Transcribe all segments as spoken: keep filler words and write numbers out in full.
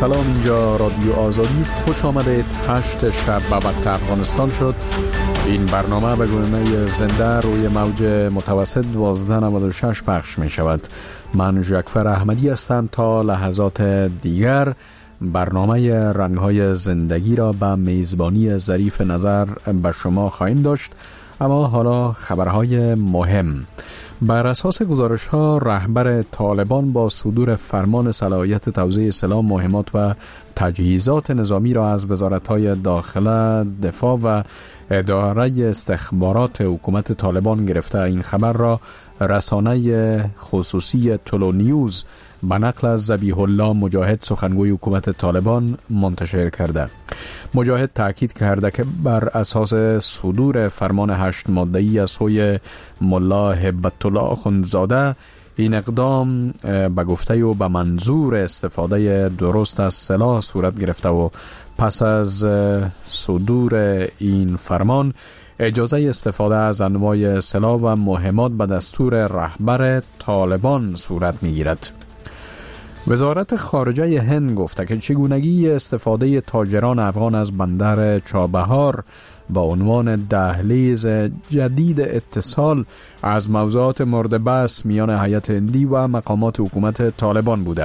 سلام، اینجا رادیو آزادی است. خوش آمدید. هشت شب به وقت افغانستان شد. این برنامه به گونه زنده روی موج متوسط دوازده نود و شش پخش می شود. من ژکفر احمدی هستم. تا لحظات دیگر برنامه رنگ‌های زندگی را به میزبانی ظریف نظر به شما خواهیم داشت. اما حالا خبرهای مهم. بر اساس گزارش‌ها، رهبر طالبان با صدور فرمان صلاحیت توزیع سلاح، مهمات و تجهیزات نظامی را از وزارت‌های داخله، دفاع و اداره استخبارات حکومت طالبان گرفته. این خبر را رسانه خصوصی تولو نیوز به نقل از ذبیح الله مجاهد، سخنگوی حکومت طالبان، منتشر کرده. مجاهد تاکید کرده که بر اساس صدور فرمان هشت ماده‌ای از سوی ملا هبت الله آخوندزاده، این اقدام به گفته و به منظور استفاده درست از سلاح صورت گرفته و پس از صدور این فرمان اجازه استفاده از انواع سلاح و مهمات به دستور رهبر طالبان صورت می‌گیرد. وزارت خارجه هند گفته که چگونگی استفاده تاجران افغان از بندر چابهار با عنوان دهلیز جدید اتصال از موضوعات مورد بحث میان هیئت هندی و مقامات حکومت طالبان بوده.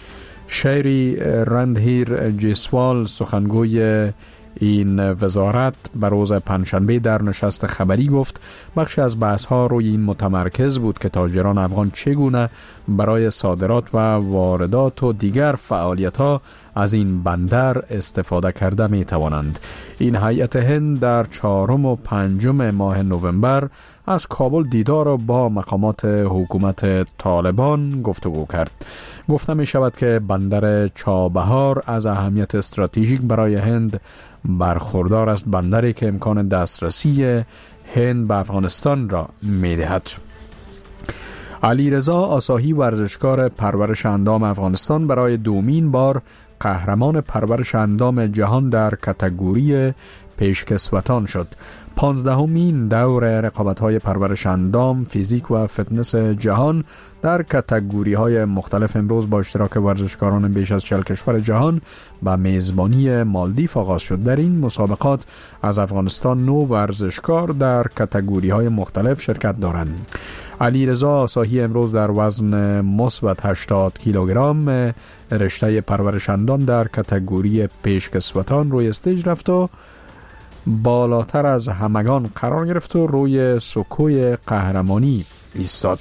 شری رندهیر جیسوال، سخنگوی این وزارت، به روز پنجشنبه در نشست خبری گفت بخش از بحث‌ها روی این متمرکز بود که تاجران افغان چگونه برای صادرات و واردات و دیگر فعالیت‌ها از این بندر استفاده کرده می توانند. این هیئت هند در چهارم و پنجم ماه نوامبر از کابل دیدار و با مقامات حکومت طالبان گفتگو کرد. گفته می شود که بندر چابهار از اهمیت استراتژیک برای هند برخوردار است، بندری که امکان دسترسی هند به افغانستان را می دهد. علیرضا آساهی، ورزشکار پرورش اندام افغانستان، برای دومین بار قهرمان پرورش اندام جهان در کاتگوری پیشکسوتان شد. پانزدهمین دور رقابت‌های پرورش اندام، فیزیک و فتنس جهان در کاتگوری‌های مختلف امروز با اشتراک ورزشکاران بیش از چهل کشور جهان به میزبانی مالدیو آغاز شد. در این مسابقات از افغانستان نه ورزشکار در کاتگوری‌های مختلف شرکت دارند. علیرضا آساهی امروز در وزن مثبت هشتاد کیلوگرم رشته پرورش اندام در کاتگوری پیشکسوتان روی استیج رفت و بالاتر از همگان قرار گرفت و روی سکوی قهرمانی ایستاد.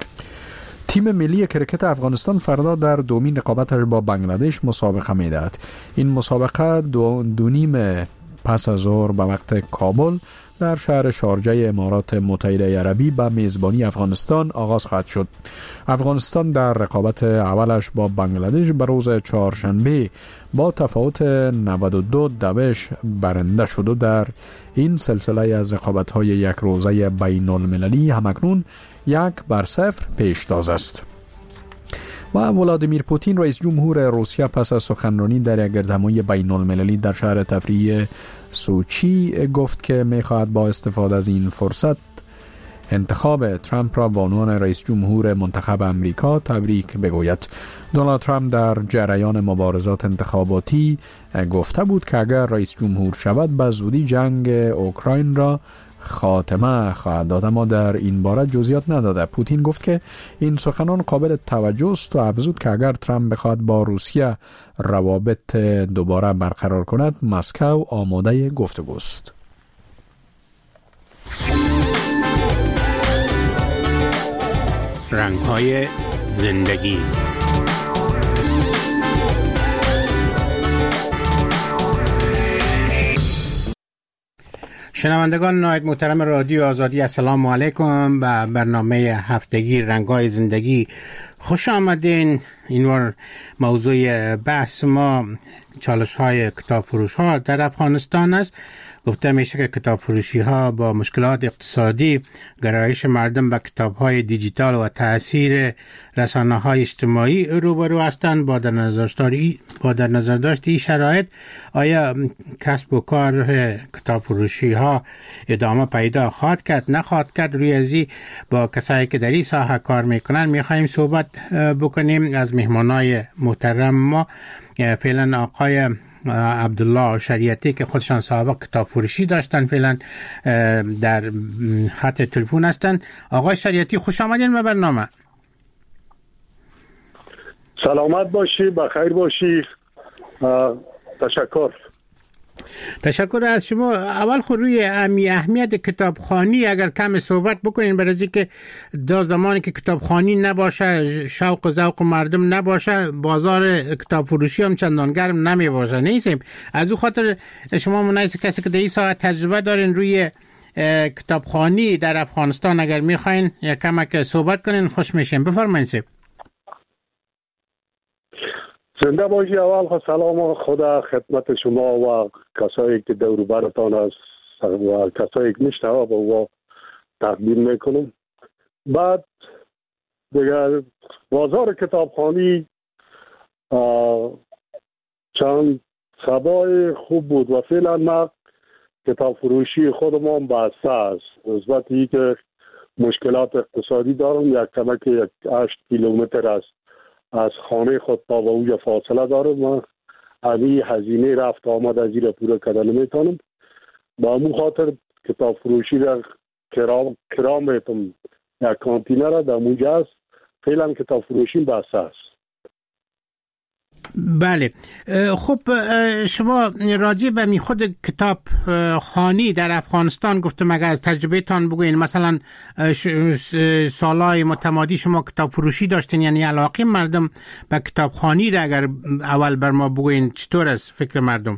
تیم ملی کرکت افغانستان فردا در دومین رقابتش با بنگلادش مسابقه می‌دهد. این مسابقه دو, دو نیم پس از ظهر به وقت کابل در شهر شارجه امارات متحده عربی به میزبانی افغانستان آغاز خواهد شد. افغانستان در رقابت اولش با بنگلادش به روز چهارشنبه با تفاوت نود و دو دوش برنده شد و در این سلسله از رقابت‌های یک روزه بین المللی همکنون یک بر صفر پیشتاز است. و ولادیمیر پوتین، رئیس جمهور روسیه، پس از سخنرانی در یک گردهمایی بین المللی در شهر تفریحی سوچی گفت که می‌خواهد با استفاده از این فرصت انتخاب ترامپ را به عنوان رئیس جمهور منتخب امریکا تبریک بگوید. دونالد ترامپ در جریان مبارزات انتخاباتی گفته بود که اگر رئیس جمهور شود به زودی جنگ اوکراین را خاتمه خواهد داد، اما در این باره جزئیات نداده. پوتین گفت که این سخنان قابل توجه است و افزود که اگر ترامپ بخواد با روسیه روابط دوباره برقرار کند، مسکو آماده گفتگو است. رنگ‌های زندگی. شنوندگان نهایت محترم رادیو آزادی، السلام علیکم. به برنامه هفتگی رنگ‌های زندگی خوش آمدین. اینوار موضوع بحث ما چالش‌های کتاب فروش ها در افغانستان است. گفته میشه که کتاب فروشی ها با مشکلات اقتصادی، گرایش مردم به کتاب های دیجیتال و تاثیر رسانه های اجتماعی روبرو هستند. با در نظر داشت با در نظر داشت این شرایط، آیا کسب و کار کتاب فروشی ها ادامه پیدا خواهد کرد نخواهد کرد؟ روی ازی با کسایی که در این ساحه کار میکنن میخوایم صحبت بکنیم. از مهمانای محترم ما فعلا آقای عبدالله شریعتی که خودشان صاحب کتاب فروشی داشتن فعلا در خط تلفن هستن. آقای شریعتی خوش آمدین به برنامه. سلامت باشی، بخیر باشی. تشکر. تشکر از شما. اول خود روی اهمیت کتابخوانی اگر کم صحبت بکنین، برای اینکه دا زمانی که کتابخوانی نباشه، شوق و ذوق مردم نباشه، بازار کتاب فروشی هم چندان گرم نمی باشه. نیستیم از او خاطر شما مناسب کسی که در این ساعت تجربه دارین روی کتابخوانی در افغانستان اگر میخواین یک کمک صحبت کنین خوش میشیم. بفرمایید. زنده باشی. اول خود سلام خدا خدمت شما و کسایی که دور و برتان است و کسایی که میشنوه به او تقدیم میکنم. بعد دیگر بازار کتابخوانی چند سبای خوب بود و فعلا ما کتاب فروشی خودمان بسته است. نسبت ای که مشکلات اقتصادی دارم، یک کمک یک هشت کیلومتر است از خانه خود تا به اوجا فاصله دارم. من همین هزینه رفت آمد از این را پورا کردن نمیتونم. با همون خاطر کتاب فروشی را کرام کرام میتونم. یک کانتینه را در اونجا است. فعلا کتاب فروشی بسته است. بله. خب شما راجع به می خود کتاب خوانی در افغانستان گفتم، اگر از تجربه تان بگوین، مثلا سالهای متمادی شما کتاب فروشی داشتین، یعنی علاقه مردم به کتاب خوانی را اگر اول بر ما بگوین چطور است فکر مردم؟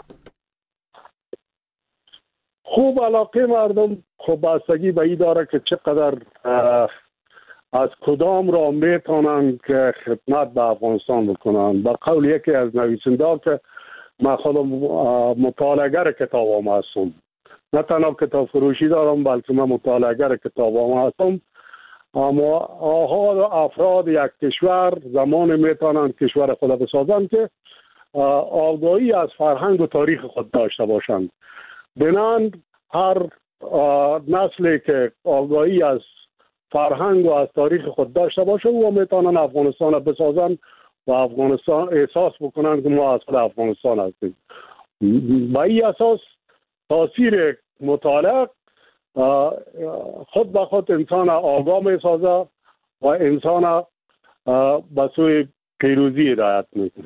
خوب علاقه مردم خب بستگی به این داره که چقدر از کدام را میتونن که خدمت به افغانستان بکنن. با قول یکی از نویسنده که من خودم مطالعه‌گر کتابام هستم، نه تنها کتاب فروشی دارم بلکه من مطالعه‌گر کتابام هستم. اما آها افراد یک کشور زمان میتونن کشور خود بسازن که آگاهی از فرهنگ و تاریخ خود داشته باشند. بنان هر نسلی که آگاهی از فرهنگ و از تاریخ خود داشته باشه و میتونن افغانستان را بسازن و افغانستان احساس بکنن که ما اصل افغانستان هستیم. با این اساس تاثیر مطالعه خود به خود انسان آگاه میسازه و انسان به سوی پیروزی هدایت میکنه.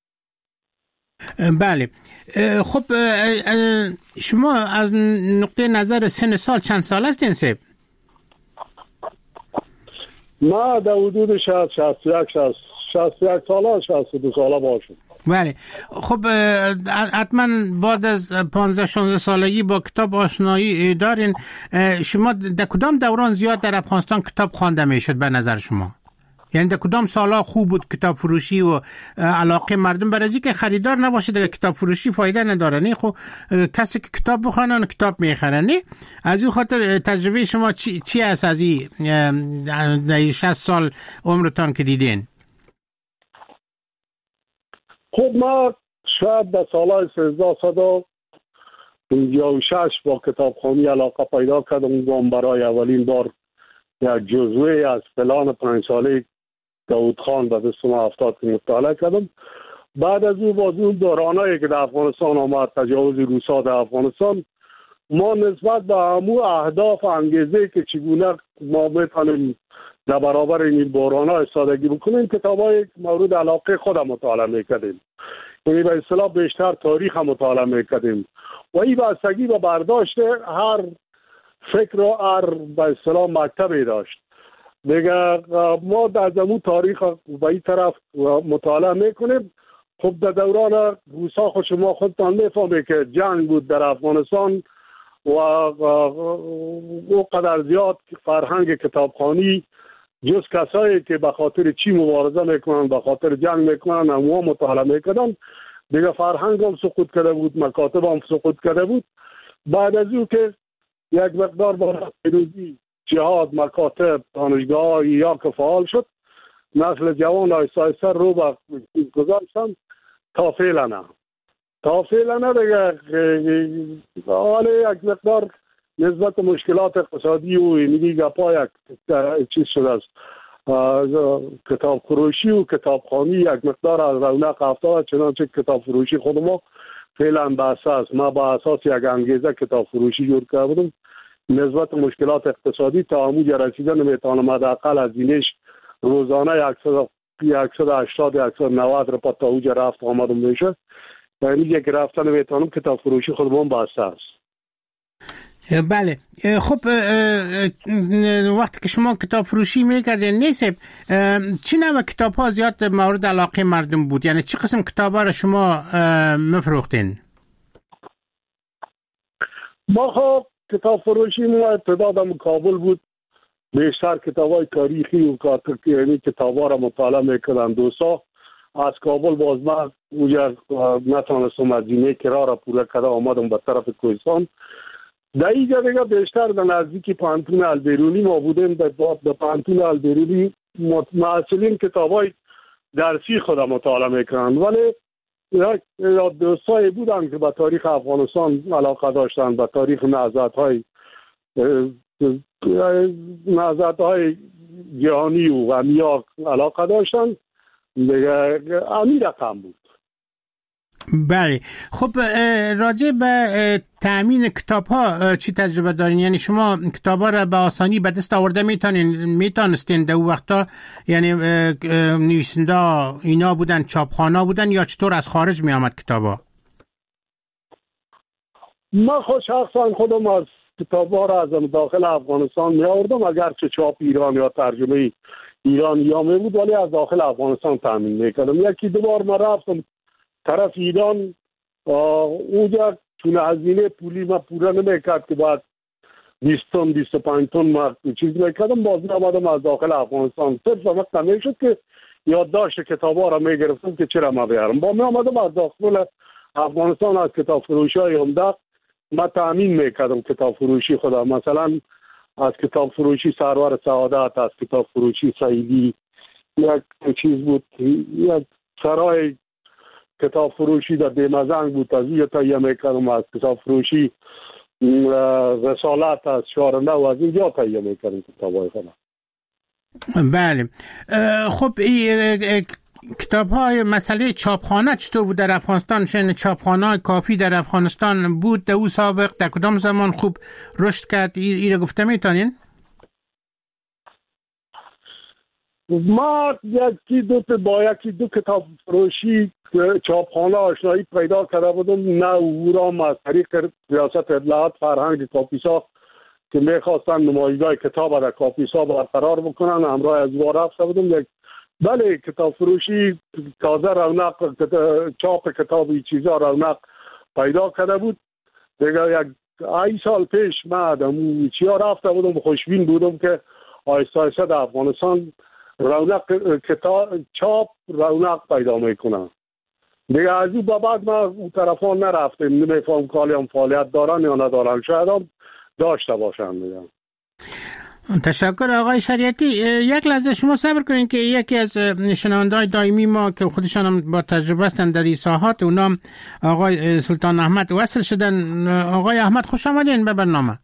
بله. خب شما از نقطه نظر سن سال چند سال هستین سیب؟ ما در حدود شصت شصت و یک شصت و یک ساله شصت و دو ساله باشم. بله. خب حتما بعد از پانزده شانزده سالگی با کتاب آشنایی دارین. شما در کدام دوران زیاد در افغانستان کتاب خوانده میشد به نظر شما؟ یعنی در کدام سالا خوب بود کتاب فروشی و علاقه مردم؟ برای اینکه خریدار نباشه دیگه کتاب فروشی فایده نداره. نه خب کسی که کتاب بخوانن کتاب میخرن. نه از این خاطر تجربه شما چی چی است از این شصت سال عمرتان که دیدین؟ خب ما شاید در سالهای سیزده صد پنجاه و شش با کتابخوانی علاقه پیدا کردم و برای اولین بار یک جزوه از پلان پنج ساله داود خان به دست ما افتاد که مطالعه کردم. بعد از اون باز اون دورانایی که در افغانستان آمد، تجاوز روسا در افغانستان، ما نسبت به همون اهداف و انگیزه که چگونه ما میتونیم در برابر این بحران‌ها ایستادگی بکنیم کتابای مورد علاقه خودم مطالعه میکردیم. یعنی به اصطلاح بیشتر تاریخ هم مطالعه میکردیم و این بستگی به برداشت هر فکر و هر به اصطلاح مکتبی داشت. دیگه ما در زمون تاریخ به این طرف مطالعه میکنیم. خب در دوران روسا خود شما خودتان میفهمید که جنگ بود در افغانستان و او قدر زیاد فرهنگ کتابخوانی جز کسایی که به خاطر چی مبارزه میکنن، به خاطر جنگ میکنن، همو مطالعه میکردن. دیگه فرهنگ هم سقوط کرده بود، مکاتب هم سقوط کرده بود. بعد از او که یک مقدار با پیروزی جهاد، مکاتب، دانشگاه یا که فعال شد، نسل جوان آیسته آیسته رو به گذاشتن تا فعلا نه تا فعلا نه دیگه حالا یک مقدار نسبت مشکلات اقتصادی و اینگی گپا یک چیز شده است. کتاب فروشی و کتابخوانی یک مقدار از رونق افتاد، چنانچه کتاب فروشی خود ما فعلا به اساس ما با اساس یک انگیزه کتاب فروشی جور کرده بودم. نسبت مشکلات اقتصادی تا اموج رسیدن نمیتونم حداقل از اینش روزانه صد و هشتاد صد و نود رو تا اوج رفت آمدم میشه. یعنی یک رفتن نمیتونم کتاب فروشی خودمون بسته است. بله. خب وقتی که شما کتاب فروشی میکردین نیست چی نوع کتاب ها زیاد مورد علاقه مردم بود؟ یعنی چی قسم کتاب ها را شما مفروختین؟ ما خب کتاب فروشی ما ابتدا کابل بود، بیشتر کتاب های تاریخی و یعنی کتاب ها را مطالعه میکردن. دوستا از کابل باز من اونجا نتونستم از اینه کرا را پوره کرده آمدم به طرف کوهستان. در اینجا دیگه بیشتر در نزدیکی پانتون البیرونی ما بودیم. در پانتون البیرونی معلولین کتاب های درسی خود مطالعه میکنن، ولی دوستایی بودن که به تاریخ افغانستان علاقه داشتن، به تاریخ نهضت های نهضت های جهانی و غمیاق علاقه داشتن دیگه. امیر رقم بود. بله. خب راجع به تأمین کتاب ها چی تجربه دارین؟ یعنی شما کتاب ها را به آسانی به دست آورده میتونین میتونستین در اون وقتا؟ یعنی نویسنده اینا بودن، چاپخانه بودن، یا چطور از خارج می آمد کتاب ها؟ من خود شخصا خودم از کتاب ها را از داخل افغانستان می آوردم، اگرچه چاپ ایران یا ترجمه ایران یا می بود، ولی از داخل افغانستان تأمین میکردم. یکی دو بار من رفتم طرف ایران، اونجا چون هزینه پولی ما پورا نمیکرد که بعد بیست تن بیست و پنج تن ما چیز میکردم، باز نمادم از داخل افغانستان صرف وقت نمیشد که یادداشت کتاب ها را میگرفتم که چرا ما بیارم. با می آمدم از داخل افغانستان از کتاب فروشی های عمده ما تأمین میکردم کتاب فروشی خدا. مثلا از کتاب فروشی سرور سعادت، از کتاب فروشی سعیدی، یک چیز بود، یک سرای کتاب فروشی در دیمزنگ بود، از این تهیه میکردم. از کتاب فروشی رسالت از شارنه و از اینجا تهیه میکردم کتاب های خدا. بله. خب کتاب های مسئله چاپخانه چطور بود در افغانستان؟ چون چاپخانه کافی در افغانستان بود در او سابق؟ در کدام زمان خوب رشد کرد؟ این گفته میتونین؟ ما یکی دو با یکی دو کتاب فروشی چاپخانه آشنایی پیدا کرده بودم. نه اورام از طریق ریاست اطلاعات فرهنگ کاپیسا که میخواستن نمایشگاه کتاب در کاپیسا برقرار بکنن، همراه از وار رفته بودم. یک بله کتاب فروشی تازه رونق، چاپ کتابی چیزا رونق پیدا کرده بود دیگه. یک ای سال پیش من چیا رفته بودم، خوشبین بودم که آیسته آیسته در افغانستان رونق کتاب چاپ رونق پیدا میکنن دیگه. از این بعد ما اون طرفان نرفتیم، نمیفهم کالی هم فعالیت دارن یا ندارن، شاید هم داشته باشن دیگه. تشکر آقای شریعتی. یک لحظه شما صبر کنین که یکی از شنونده‌های دائمی ما که خودشان هم با تجربه هستند در این ساحات، اونام آقای سلطان احمد وصل شدن. آقای احمد خوش آمدین به برنامه.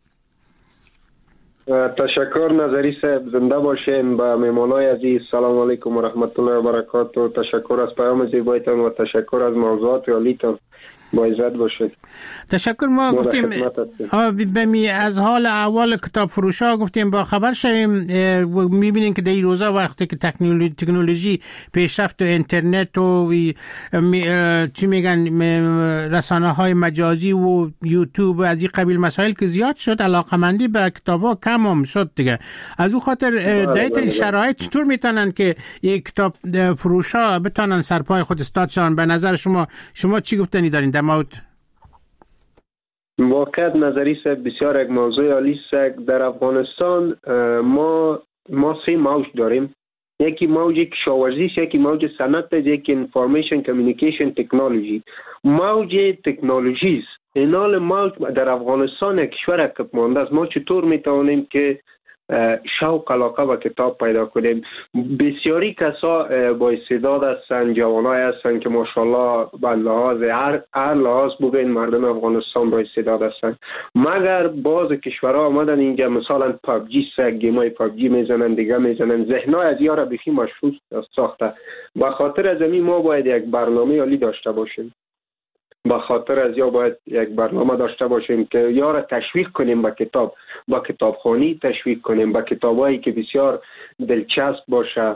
تشکر نظری صاحب، زنده باشین. با مهمانای عزیز سلام علیکم و رحمت الله و برکاته. تشکر از پیام زیبایتان و تشکر از موضوعات عالیتان. با عزت باشید. تشکر. ما گفتیم بمی از حال اول کتاب فروشا گفتیم با خبر شویم. میبینین که در این روزا وقتی که تکنولوژی تکنولوژی پیشرفت و اینترنت و چی میگن رسانه های مجازی و یوتیوب و از این قبیل مسائل که زیاد شد، علاقمندی به کتابا کم هم شد دیگه. از اون خاطر در این شرایط چطور میتونن که یک کتاب فروشا بتونن سرپای خود استاد شون؟ به نظر شما شما چی گفتنی دارین در مورد؟ واقعا نظری صاحب بسیار یک موضوع عالی است. در افغانستان ما ما سه موج داریم. یکی موج کشاورزی است، یکی موج صنعت است، یکی انفورمیشن کمیونیکیشن تکنولوژی. موج تکنولوژی است. اینال موج در افغانستان یک کشور عقب مانده است. ما چطور میتوانیم که شوق علاقه به کتاب پیدا کنیم. بسیاری کسا با استعداد هستند، جوانای هستند که ماشاءالله به لحاظ هر هر لحاظ بگین مردم افغانستان با استعداد هستند، مگر بعض کشورها آمدن اینجا مثلا پابجی سگ گیمای پابجی میزنن، دیگه میزنن، ذهنای از یارا بخی مشغول ساخته. به خاطر از این ما باید یک برنامه عالی داشته باشیم، با خاطر از یا باید یک برنامه داشته باشیم که یا را تشویق کنیم به کتاب، با کتابخوانی تشویق کنیم، با کتابایی که بسیار دلچسب باشه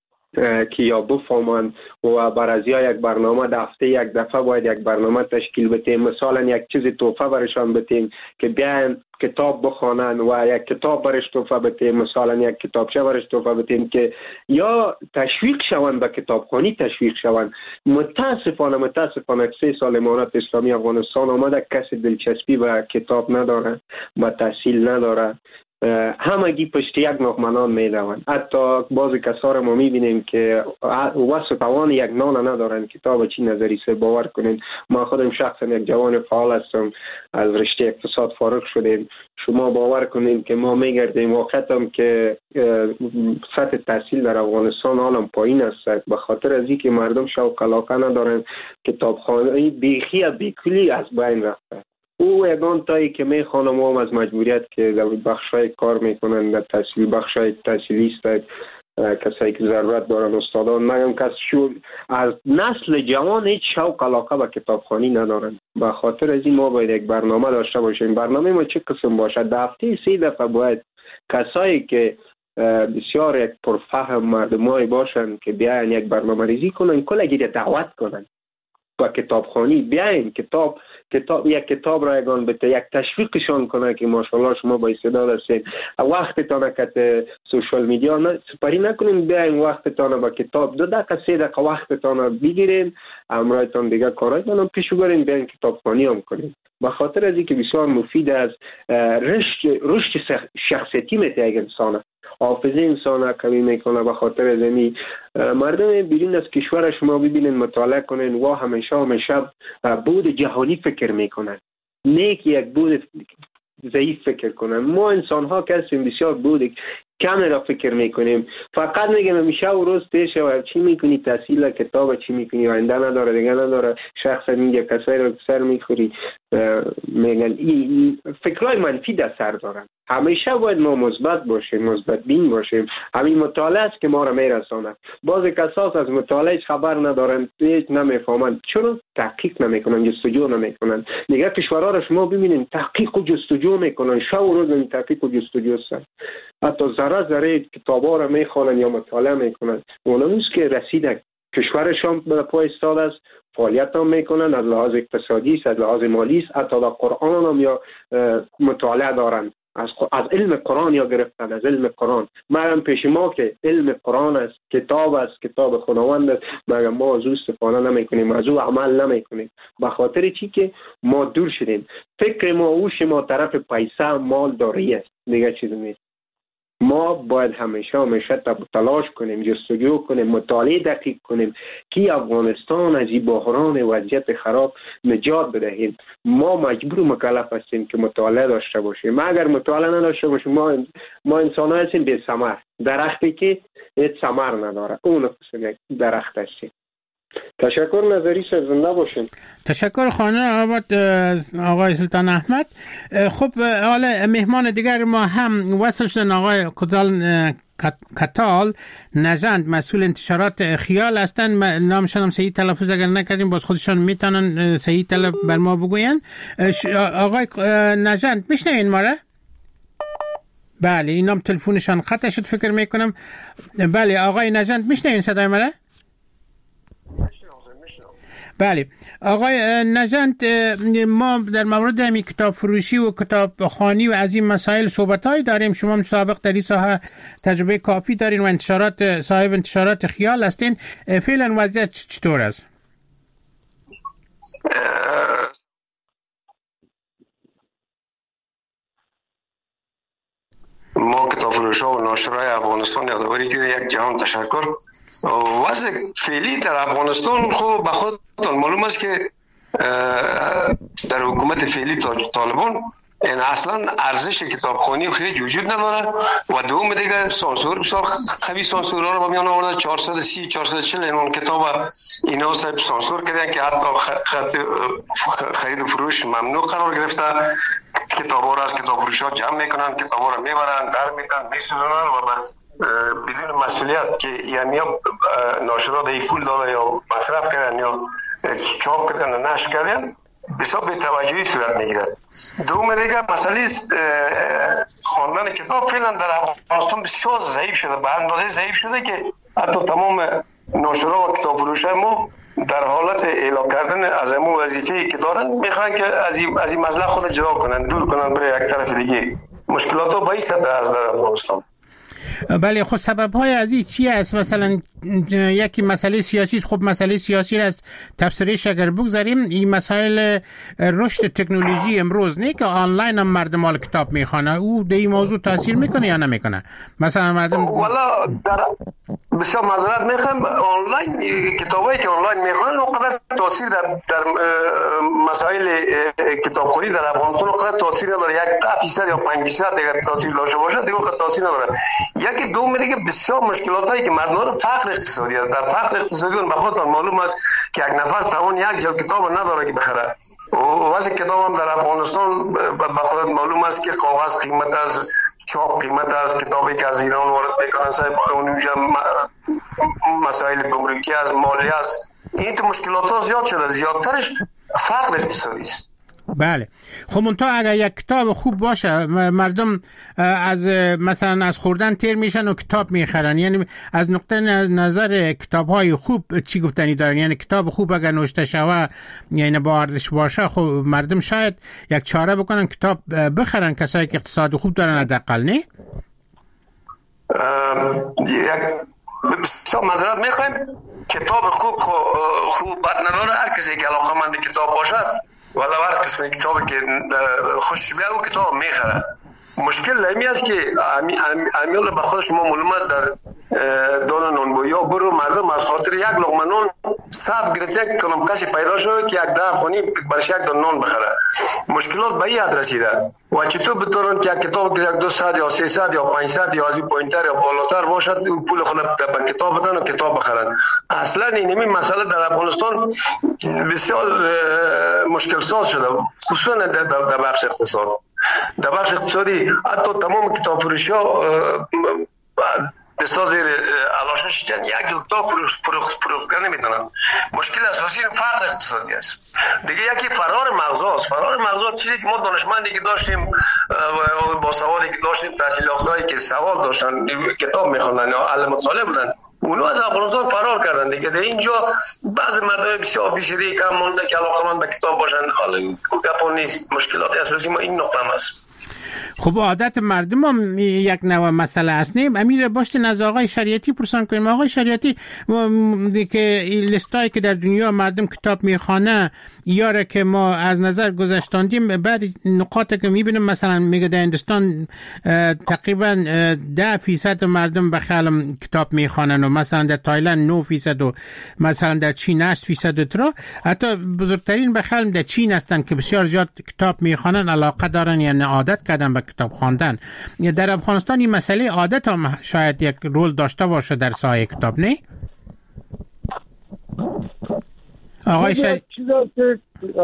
که یا بفهمند و بر از یا یک برنامه در هفته یک دفعه باید یک برنامه تشکیل بدیم، مثلا یک چیز تحفه برشان بدیم که بیاین کتاب بخوانن و یک کتاب برش تحفه بدیم، مثلا یک کتابچه برش تحفه بدیم که یا تشویق شوند به کتابخوانی تشویق شوند. متاسفانه متاسفانه سه سال امارت اسلامی افغانستان آمده کسی دلچسپی به کتاب نداره، به تحصیل نداره، همگی پشت یک ناخمنان میدوند. حتی بعضی کسا را ما میبینیم که واسه توان یک نان ندارن. کتاب چی نظری سه باور کنین، ما خودم شخصا یک جوان فعال هستم، از رشته اقتصاد فارغ شدیم. شما باور کنین که ما میگردیم واقعا که سطح تحصیل در افغانستان حالا پایین است به خاطر از اینکه مردم شوق علاقه ندارن. کتابخوانی بیخی بیکلی از بین رفته. او یگان تایی که می خوانم هم از مجبوریت که در بخشای کار میکنن در تحصیل بخشای تحصیلی است، کسایی که ضرورت دارن استادان مگم کس شو از نسل جوان هیچ شوق علاقه به کتابخوانی ندارن. به خاطر از این ما باید یک برنامه داشته باشیم. برنامه ما چه قسم باشه؟ در هفته سه دفعه باید کسایی که بسیار یک پرفهم مردمایی باشن که بیاین یک برنامه ریزی کنن، کلگی دعوت کنن با کتابخوانی، بیاین کتاب کتاب یک کتاب رایگان بده، یک تشویقشان کنه که ماشاءالله شما با استعداد هستین، وقتتان که سوشال میدیا نه سپری نکنین، بیاین وقتتان با کتاب دو دقیقه سه دقیقه وقتتان بگیرین، امرایتان دیگه کارایتان پیشو برین، بیاین کتابخوانی هم کنین. به خاطر از اینکه بسیار مفید است، رشد رشد شخصیتی میته یک انسان، حافظه انسان قوی میکنه. به خاطر از این مردم بیرون از کشور شما ببینین، مطالعه کنین و همیشه همیشه بود جهانی فکر میکنن، نیک یک بود ضعیف فکر کنن. ما انسان ها که هستیم بسیار بود کم را فکر میکنیم، فقط میگم همیشه و روز پیش و چی میکنی تحصیل کتاب، چی میکنی آینده نداره دیگه نداره. شخصا میگه کسایی رو سر میخوری میگن این فکرهای منفی در سر دارن. همیشه باید ما مثبت باشیم، مثبت بین باشیم. همین مطالعه است که ما را میرساند. بعضی کساس از مطالعه خبر ندارن، هیچ نمیفهمن، چرا تحقیق نمیکنن، جستجو نمیکنن. دیگه کشورها را شما ببینید تحقیق و جستجو میکنن، شب و روز این تحقیق و جستجو هستن، حتی ذره ذره کتابا را میخوانن یا مطالعه میکنن. اونمیست که رسیده کشورشان به پای ایستاده است، فعالیت هم میکنن، از لحاظ اقتصادی است، از لحاظ مالی است، حتی در قرآن هم یا مطالعه دارن، از از علم قرآن یا گرفتن از علم قرآن. مگم پیش ما که علم قرآن است، کتاب است، کتاب خداوند است، مگم ما از او استفاده نمیکنیم، از او عمل نمیکنیم. به خاطر چی که ما دور شدیم. فکر ما اوش ما طرف پیسه مال داری است، دیگه چیزی نیست. ما باید همیشه همیشه تلاش کنیم، جستجو کنیم، مطالعه دقیق کنیم که افغانستان از این بحران وضعیت خراب نجات بدهیم. ما مجبور و مکلف هستیم که مطالعه داشته باشیم. ما اگر مطالعه نداشته باشیم ما ما انسان هستیم بی ثمر، درختی که هیچ ثمر نداره، اون قسم درخت هستیم. تشکر، نظری شد، زنده باشین. تشکر خانه آباد آقای سلطان احمد. خب حالا مهمان دیگر ما هم وصل شدن، آقای کتال کتال نژند، مسئول انتشارات خیال هستن. نامشان هم صحیح تلفظ اگر نکردیم باز خودشان میتونن صحیح تلفظ بر ما بگوین. آقای نژند میشنوین ما را؟ بله، اینام تلفنشان قطع شد فکر میکنم. بله آقای نژند میشنوین صدای ما را؟ بله آقای نژند، ما در مورد همین کتاب فروشی و کتاب خوانی و از این مسائل صحبت‌هایی داریم. شما هم سابق در این ساحه تجربه کافی دارین و انتشارات صاحب انتشارات خیال هستین. فعلا وضعیت چطور است؟ ما کتاب فروش‌ها و ناشرای افغانستان یادآوری کرده. یک جهان تشکر. وضع فعلی در افغانستان خب به خودتان معلوم است که در حکومت فعلی طالبان این اصلا ارزش کتابخوانی خیلی وجود نداره. و دوم دیگه سانسور بسیار قوی سانسورها رو با میان آورده، چهارصد و سی چهارصد و چهل این کتاب اینا صاحب سانسور کردن که حتی خط خرید و فروش ممنوع قرار گرفته. کتابا رو از کتاب فروش‌ها جمع میکنن، کتابا رو میبرن در میدن میسوزونن و بدون مسئولیت که یعنی ناشرات ای پول داده یا مصرف کردن یا چاپ کردن و نشر کردن بسیار بی توجهی صورت میگیرد. دوم دیگه مسئله خواندن کتاب فعلا در افغانستان بسیار ضعیف شده، به اندازه ضعیف شده که حتی تمام ناشرا و کتاب فروش‌های ما در حالت اعلام کردن از امو وظیفه‌ای که دارن میخوان که از این از این مسئله خود جدا کنن، دور کنن برای یک طرف دیگه. مشکلات ها به این سطح از در افغانستان. بله، خب سبب های از این چی است؟ مثلا یکی مسئله سیاسی است. خب مسئله سیاسی را از تفسیرش اگر بگذاریم، این مسائل رشد تکنولوژی امروز نه که آنلاین هم مردم حال کتاب میخوانه، او به این موضوع تاثیر میکنه یا نمیکنه؟ مثلا مردم والا در بسیار معذرت میخوام، آنلاین کتابایی که آنلاین میخوانن اونقدر تاثیر در در مسائل کتابخوانی در افغانستان اونقدر تاثیر نداره. یک ده درصد یا پنج درصد دیگه تاثیر داشته باشه دیگه اونقدر تاثیر نداره. یکی دوم دیگه بسیار مشکلاتایی که مردم رو فقر اقتصادی در فقر اقتصادی اون بخاطر معلوم است که یک نفر توان یک جلد کتاب نداره که بخره. و واسه کتاب هم در افغانستان بخاطر معلوم است که کاغذ قیمت از چاپ قیمت از کتابی که از ایران وارد میکنن صاحب اونجا مسائل گمرکی از مالیه است. این تو مشکلات ها زیاد شده، زیادترش فقر اقتصادی است. بله. خب منتها اگر یک کتاب خوب باشه مردم از مثلا از خوردن تیر میشن و کتاب میخرن، یعنی از نقطه نظر کتاب های خوب چی گفتنی دارن؟ یعنی کتاب خوب اگر نوشته شوه یعنی با ارزش باشه، خب مردم شاید یک چاره بکنن کتاب بخرن، کسایی که اقتصاد خوب دارن حداقل. نه بسیار معذرت میخوایم، کتاب خوب خوب بد نداره. هر کسی که علاقه‌مند کتاب باشد ولی هر قسم کتابی که خوش بیاد و کتاب میخره. مشکل همی است که امیال به خود شما معلومات در دان نانبویی ها برو مردم از خاطر یک لقمه نان صف گرفته کنم کسی پیدا شده که یک ده خونی برش یک دان نان بخره. مشکلات به این حد رسیده و چطور بتونن که یک کتاب که یک دو صد یا سیصد یا پانصد یا از این پایینتر یا بالاتر باشد پول خود به کتاب بدن و کتاب بخرن. اصلا این مسئله در افغانستان بسیار مشکل ساز شده، خصوصا در بخش اقتصاد. در بخش اقتصادی حتی تمام کتاب فروشی ها دستا زیر علاشا شدن، یک کتاب فروخت نمیدونن. مشکل اساسی فقر اقتصادی است. دیگه یکی فرار مغزا است. فرار مغزا چیزی که ما دانشمندی که داشتیم با سوادی که داشتیم، تحصیل یافته‌ای که سواد داشتن، کتاب میخوندن یا اهل مطالعه بودن، اونها از افغانستان فرار کردن. دیگه در اینجا بعضی مردم بسیار فیصدی کم مونده که علاقه‌مند به کتاب باشن. حالا گپ نیست. مشکلات اساسی ما این نقطه است. خب عادت مردم هم یک نوع مسئله است. نه امیر باشتین از آقای شریعتی پرسان کنیم. آقای شریعتی که لیستایی که در دنیا مردم کتاب میخوانه یاره که ما از نظر گذاشتاندیم، بعد نقاطی که میبینیم مثلا میگه در هندوستان تقریبا ده فیصد مردم به خیال کتاب میخوانن و مثلا در تایلند نه فیصد و مثلا در چین هشت فیصد و ترا حتی بزرگترین به خیال در چین هستن که بسیار زیاد کتاب میخوانن، علاقه دارن یعنی عادت کردن به کتاب خواندن. در افغانستان این مسئله عادت هم شاید یک رول داشته باشه در ساحه کتاب. نه آقای شریعتی چیزی که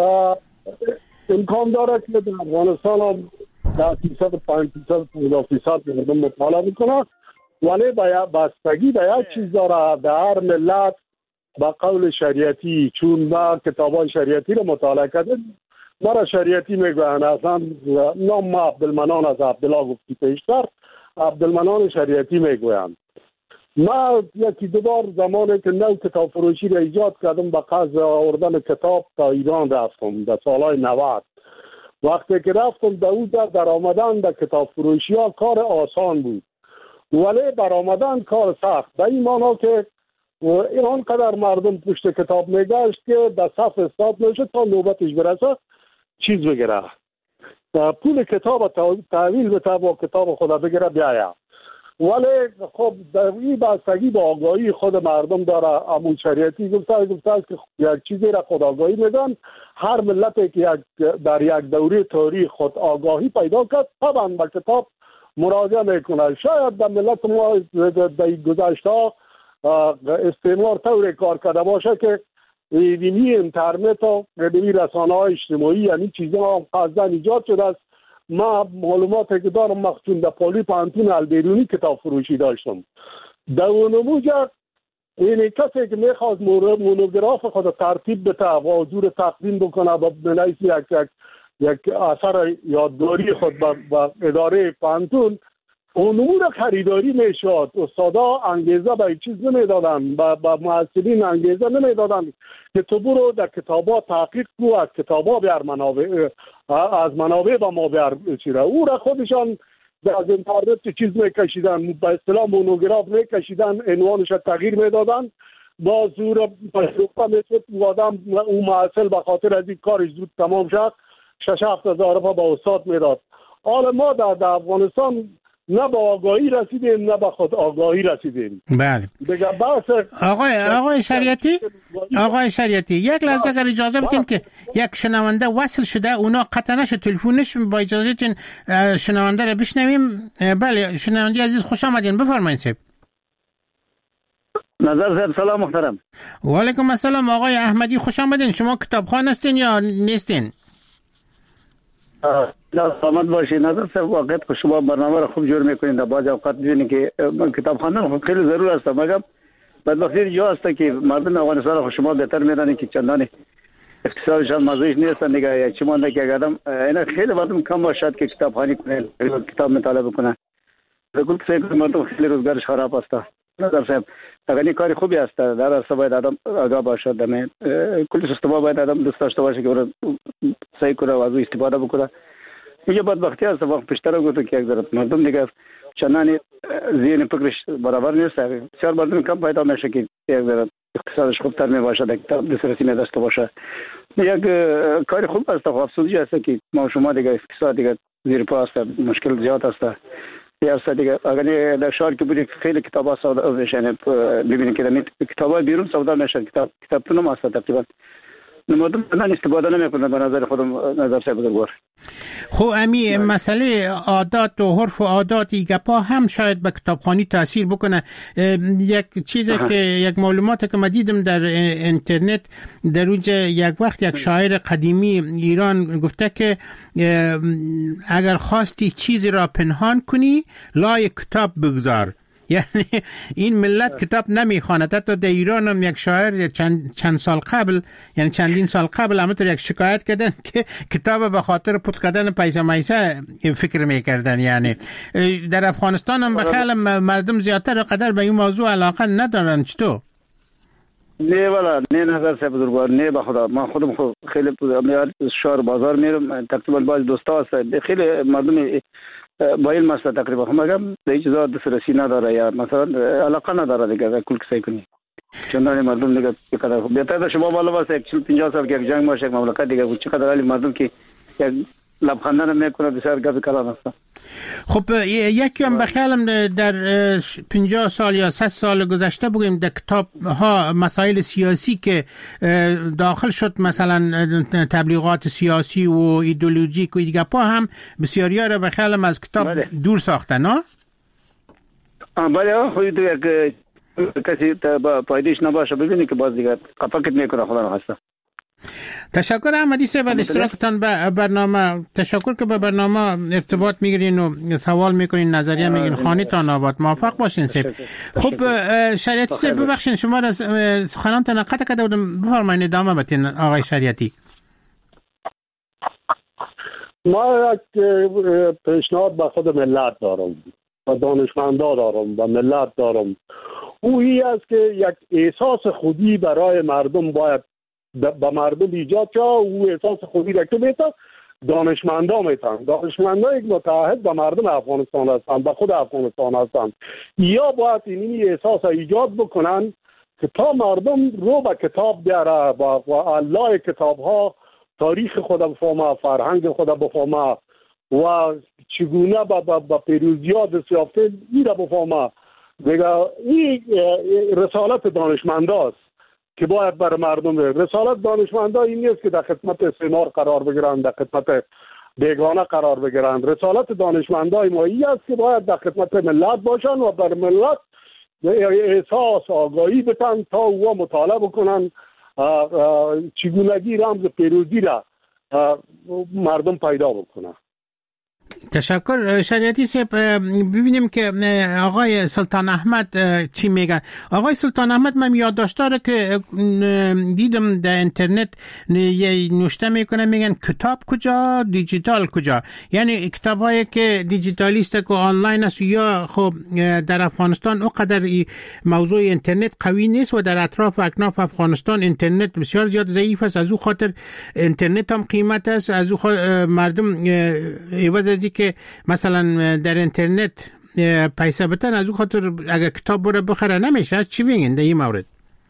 امکان داره که در افغانستان هم ده فیصد پنج فیصد پانزده فیصد مردم مطالعه میکنه، ولی باید بستگی به یک چیز داره. در هر ملت با قول شریعتی، چون ما کتابای شریعتی رو مطالعه کردیم، مرا شریعتی میگوین. اصلا نام ما عبدالمنان از عبدالله گفتی پیشتر، عبدالمنان شریعتی میگوین. ما یکی دو بار زمانی که نو کتاب فروشی را ایجاد کردم به قصد آوردن کتاب تا ایران رفتم در سالهای نود. وقتی که رفتم در او در آمدن در کتاب فروشی ها کار آسان بود، ولی بر آمدن کار سخت. به این معنا که ایران قدر مردم پشت کتاب میگشت که در صف استاد میشه تا نوبتش برسه چیز بگیره، پول کتاب تحویل بده با کتاب خدا بگیره بیاید. ولی خب در این بستگی با آگاهی خود مردم داره. امون شریعتی گفته گفته است که یک چیزی را خود آگاهی میدن. هر ملتی که یک در یک دوره تاریخ خود آگاهی پیدا کرد طبعا به کتاب مراجعه میکنه. شاید در ملت ما در گذشته استعمار طور کار کرده باشه که اینی اینترنت و اینی رسانه های اجتماعی یعنی چیزا قصداً ایجاد شده است. ما معلوماتی که دارم مخصوص در پالی پانتون البیرونی کتاب فروشی داشتم. در اون موجه این کسی که میخواست مونوگراف خود ترتیب بده و حضور تقدیم بکنه و بنویس یک یک یک اثر یادگاری خود با اداره پانتون اون امور خریداری میشد. استادا انگیزه به چیز نمیدادن، با محصلین انگیزه نمیدادن که تو برو در کتابا تحقیق کو، از کتابا بیار منابع، از منابع با ما بیار چیره. او را خودشان از اینترنت چیز میکشیدن، به اصطلاح مونوگراف میکشیدن، عنوانش تغییر میدادن با زور پشتوقه میشد آدم اون محصل به خاطر از این کارش زود تمام شد شش هفت هزار با استاد میداد. حالا ما در, در افغانستان نه با آگاهی رسیدیم نه با خود آگاهی رسیدیم. بله. دیگه بحث آقای آقای شریعتی آقای شریعتی یک لحظه اگر اجازه بدین که یک شنونده وصل شده، اونا قطع نشه تلفنش، با اجازهتون شنونده رو بشنویم. بله شنونده عزیز خوش آمدین، بفرمایید صاحب. نظر صاحب سلام محترم. و علیکم السلام آقای احمدی، خوش آمدین. شما کتابخوان هستین یا نیستین؟ سلامت باشید. نظر صاحب واقعیت که شما برنامه را خوب جور میکنید. در بعض اوقات میبینید که کتاب خواندن خیلی ضرور است، مگر بدبختی جا است که مردم افغانستان خود شما بهتر میدانید که چندان اقتصادشان مزایش نیستن دیگه. یا چی مانده که آدم اینا خیلی مردم کم باشد که کتاب خوانی کنه، کتاب مطالعه کنه. بگو که مردم خیلی روزگارش خراب است. نظر صاحب اگر کاری خوبی است در اصل باید آدم آگاه باشد. دم کل سیستم باید آدم دوست داشته باشه که صحیح کنه و از او استفاده بکنه. میگه بدبختی است وقت پیشتر گفتم که یک ذره مردم دیگه چنانی ذهن فکرش برابر نیست. بسیار مردم کم پیدا میشه که یک ذره اقتصادش خوبتر می باشد، کتاب دسترسی نداشته باشه. یک کاری خوب است. افسوسی است که ما شما دیگه اقتصاد دیگه زیر پا است، مشکل زیاد است. یا دیگه اگر در شهر که بودید خیلی کتابا سودا میشن، ببینید که کتابای بیرون سودا میشن، کتاب کتابتون ما است تقریبا نمودم من استفاده نمیکنم. به نظر خودم نظر صاحب بزرگوار. خب امی مسئله عادات و عرف و عادات گپا هم شاید به کتابخوانی تاثیر بکنه. یک چیزی که یک معلوماتی که من دیدم در اینترنت در اونجا یک وقت یک شاعر قدیمی ایران گفته که اگر خواستی چیزی را پنهان کنی لای کتاب بگذار. یعنی این ملت کتاب نمیخواند. حتی در ایران هم یک شاعر چند, چند سال قبل، یعنی چندین سال قبل همونطور یک شکایت کردن که کتاب به خاطر پوت کردن پیسه میسه فکر میکردن. یعنی در افغانستان هم بخیال مردم زیادتر قدر به این موضوع علاقه ندارن. چطور؟ نه والا نه نظر صاحب بزرگوار، نه به خدا. من خودم خود خیلی شهر بازار میرم، تقریبا باز دوستا هست خیلی مردم با علم است تقریبا، مگر به هیچ چیزا دسترسی نداره یا مثلا علاقه نداره دیگه کل کسی کنی. چندان مردم دیگه چقدر بهتر شما بالا واسه چهل پنجاه سال که جنگ باشه یک مملکت دیگه چقدر علی مردم که لبخندن میکنه بسیار گپ کلام است. خب یکی هم بخیالم در پنجاه سال یا صد سال گذشته بگیم در کتاب ها مسائل سیاسی که داخل شد، مثلا تبلیغات سیاسی و ایدئولوژیک و دیگه پا هم بسیاری ها را بخیالم از کتاب بله. دور ساختن. نه؟ بله خود یک کسی با پایدیش نباشه ببینی که باز دیگه قفقت میکنه خدا نخواسته. تشکر احمدی صاحب از اشتراکتان به برنامه. تشکر که به برنامه ارتباط میگیرین و سوال میکنین، نظریه میگین. خانیتان آباد، موفق باشین صاحب. خب شریعتی صاحب ببخشین شما را سخنانتان قطع کرده بودم، بفرمایید ادامه بدین آقای شریعتی. ما یک پیشنهاد به خود ملت دارم و دانشمندا دارم و ملت دارم. او این است که یک احساس خودی برای مردم باید با مردم ایجاد شد. او احساس خودی را که میتن دانشمندا میتن. دانشمندا یک متحد با مردم افغانستان هستند، با خود افغانستان هستند. یا باید این احساس ایجاد بکنن که تا مردم رو به کتاب بیاره و الله کتاب ها تاریخ خود بفهمه، فرهنگ خود بفهمه و چگونه با پیروزی دست یافته میره بفهمه. دیگه این رسالت دانشمند است که باید بر مردم بره. رسالت دانشمندا این نیست که در خدمت استعمار قرار بگیرند، در خدمت بیگانه قرار بگیرند. رسالت دانشمندای ما این است که باید در خدمت ملت باشند و بر ملت احساس آگاهی بتن تا او مطالعه بکنن چگونگی رمز پیروزی را مردم پیدا بکنن. تشکر. شریعتی صاحب، ببینیم که آقای سلطان احمد چی میگن. آقای سلطان احمد، من یادداشت داره که دیدم در اینترنت یه نوشته میکنه، میگن کتاب کجا دیجیتال کجا، یعنی کتابایی که دیجیتالیست که آنلاین است یا خب در افغانستان اونقدر موضوع اینترنت قوی نیست و در اطراف اکناف افغانستان اینترنت بسیار زیاد ضعیف است، از او خاطر اینترنت هم قیمت است، از او مردم عوض از که مثلا در اینترنت پیسه بتن از او خاطر اگر کتاب بره بخره نمیشه. چی بگین در این مورد؟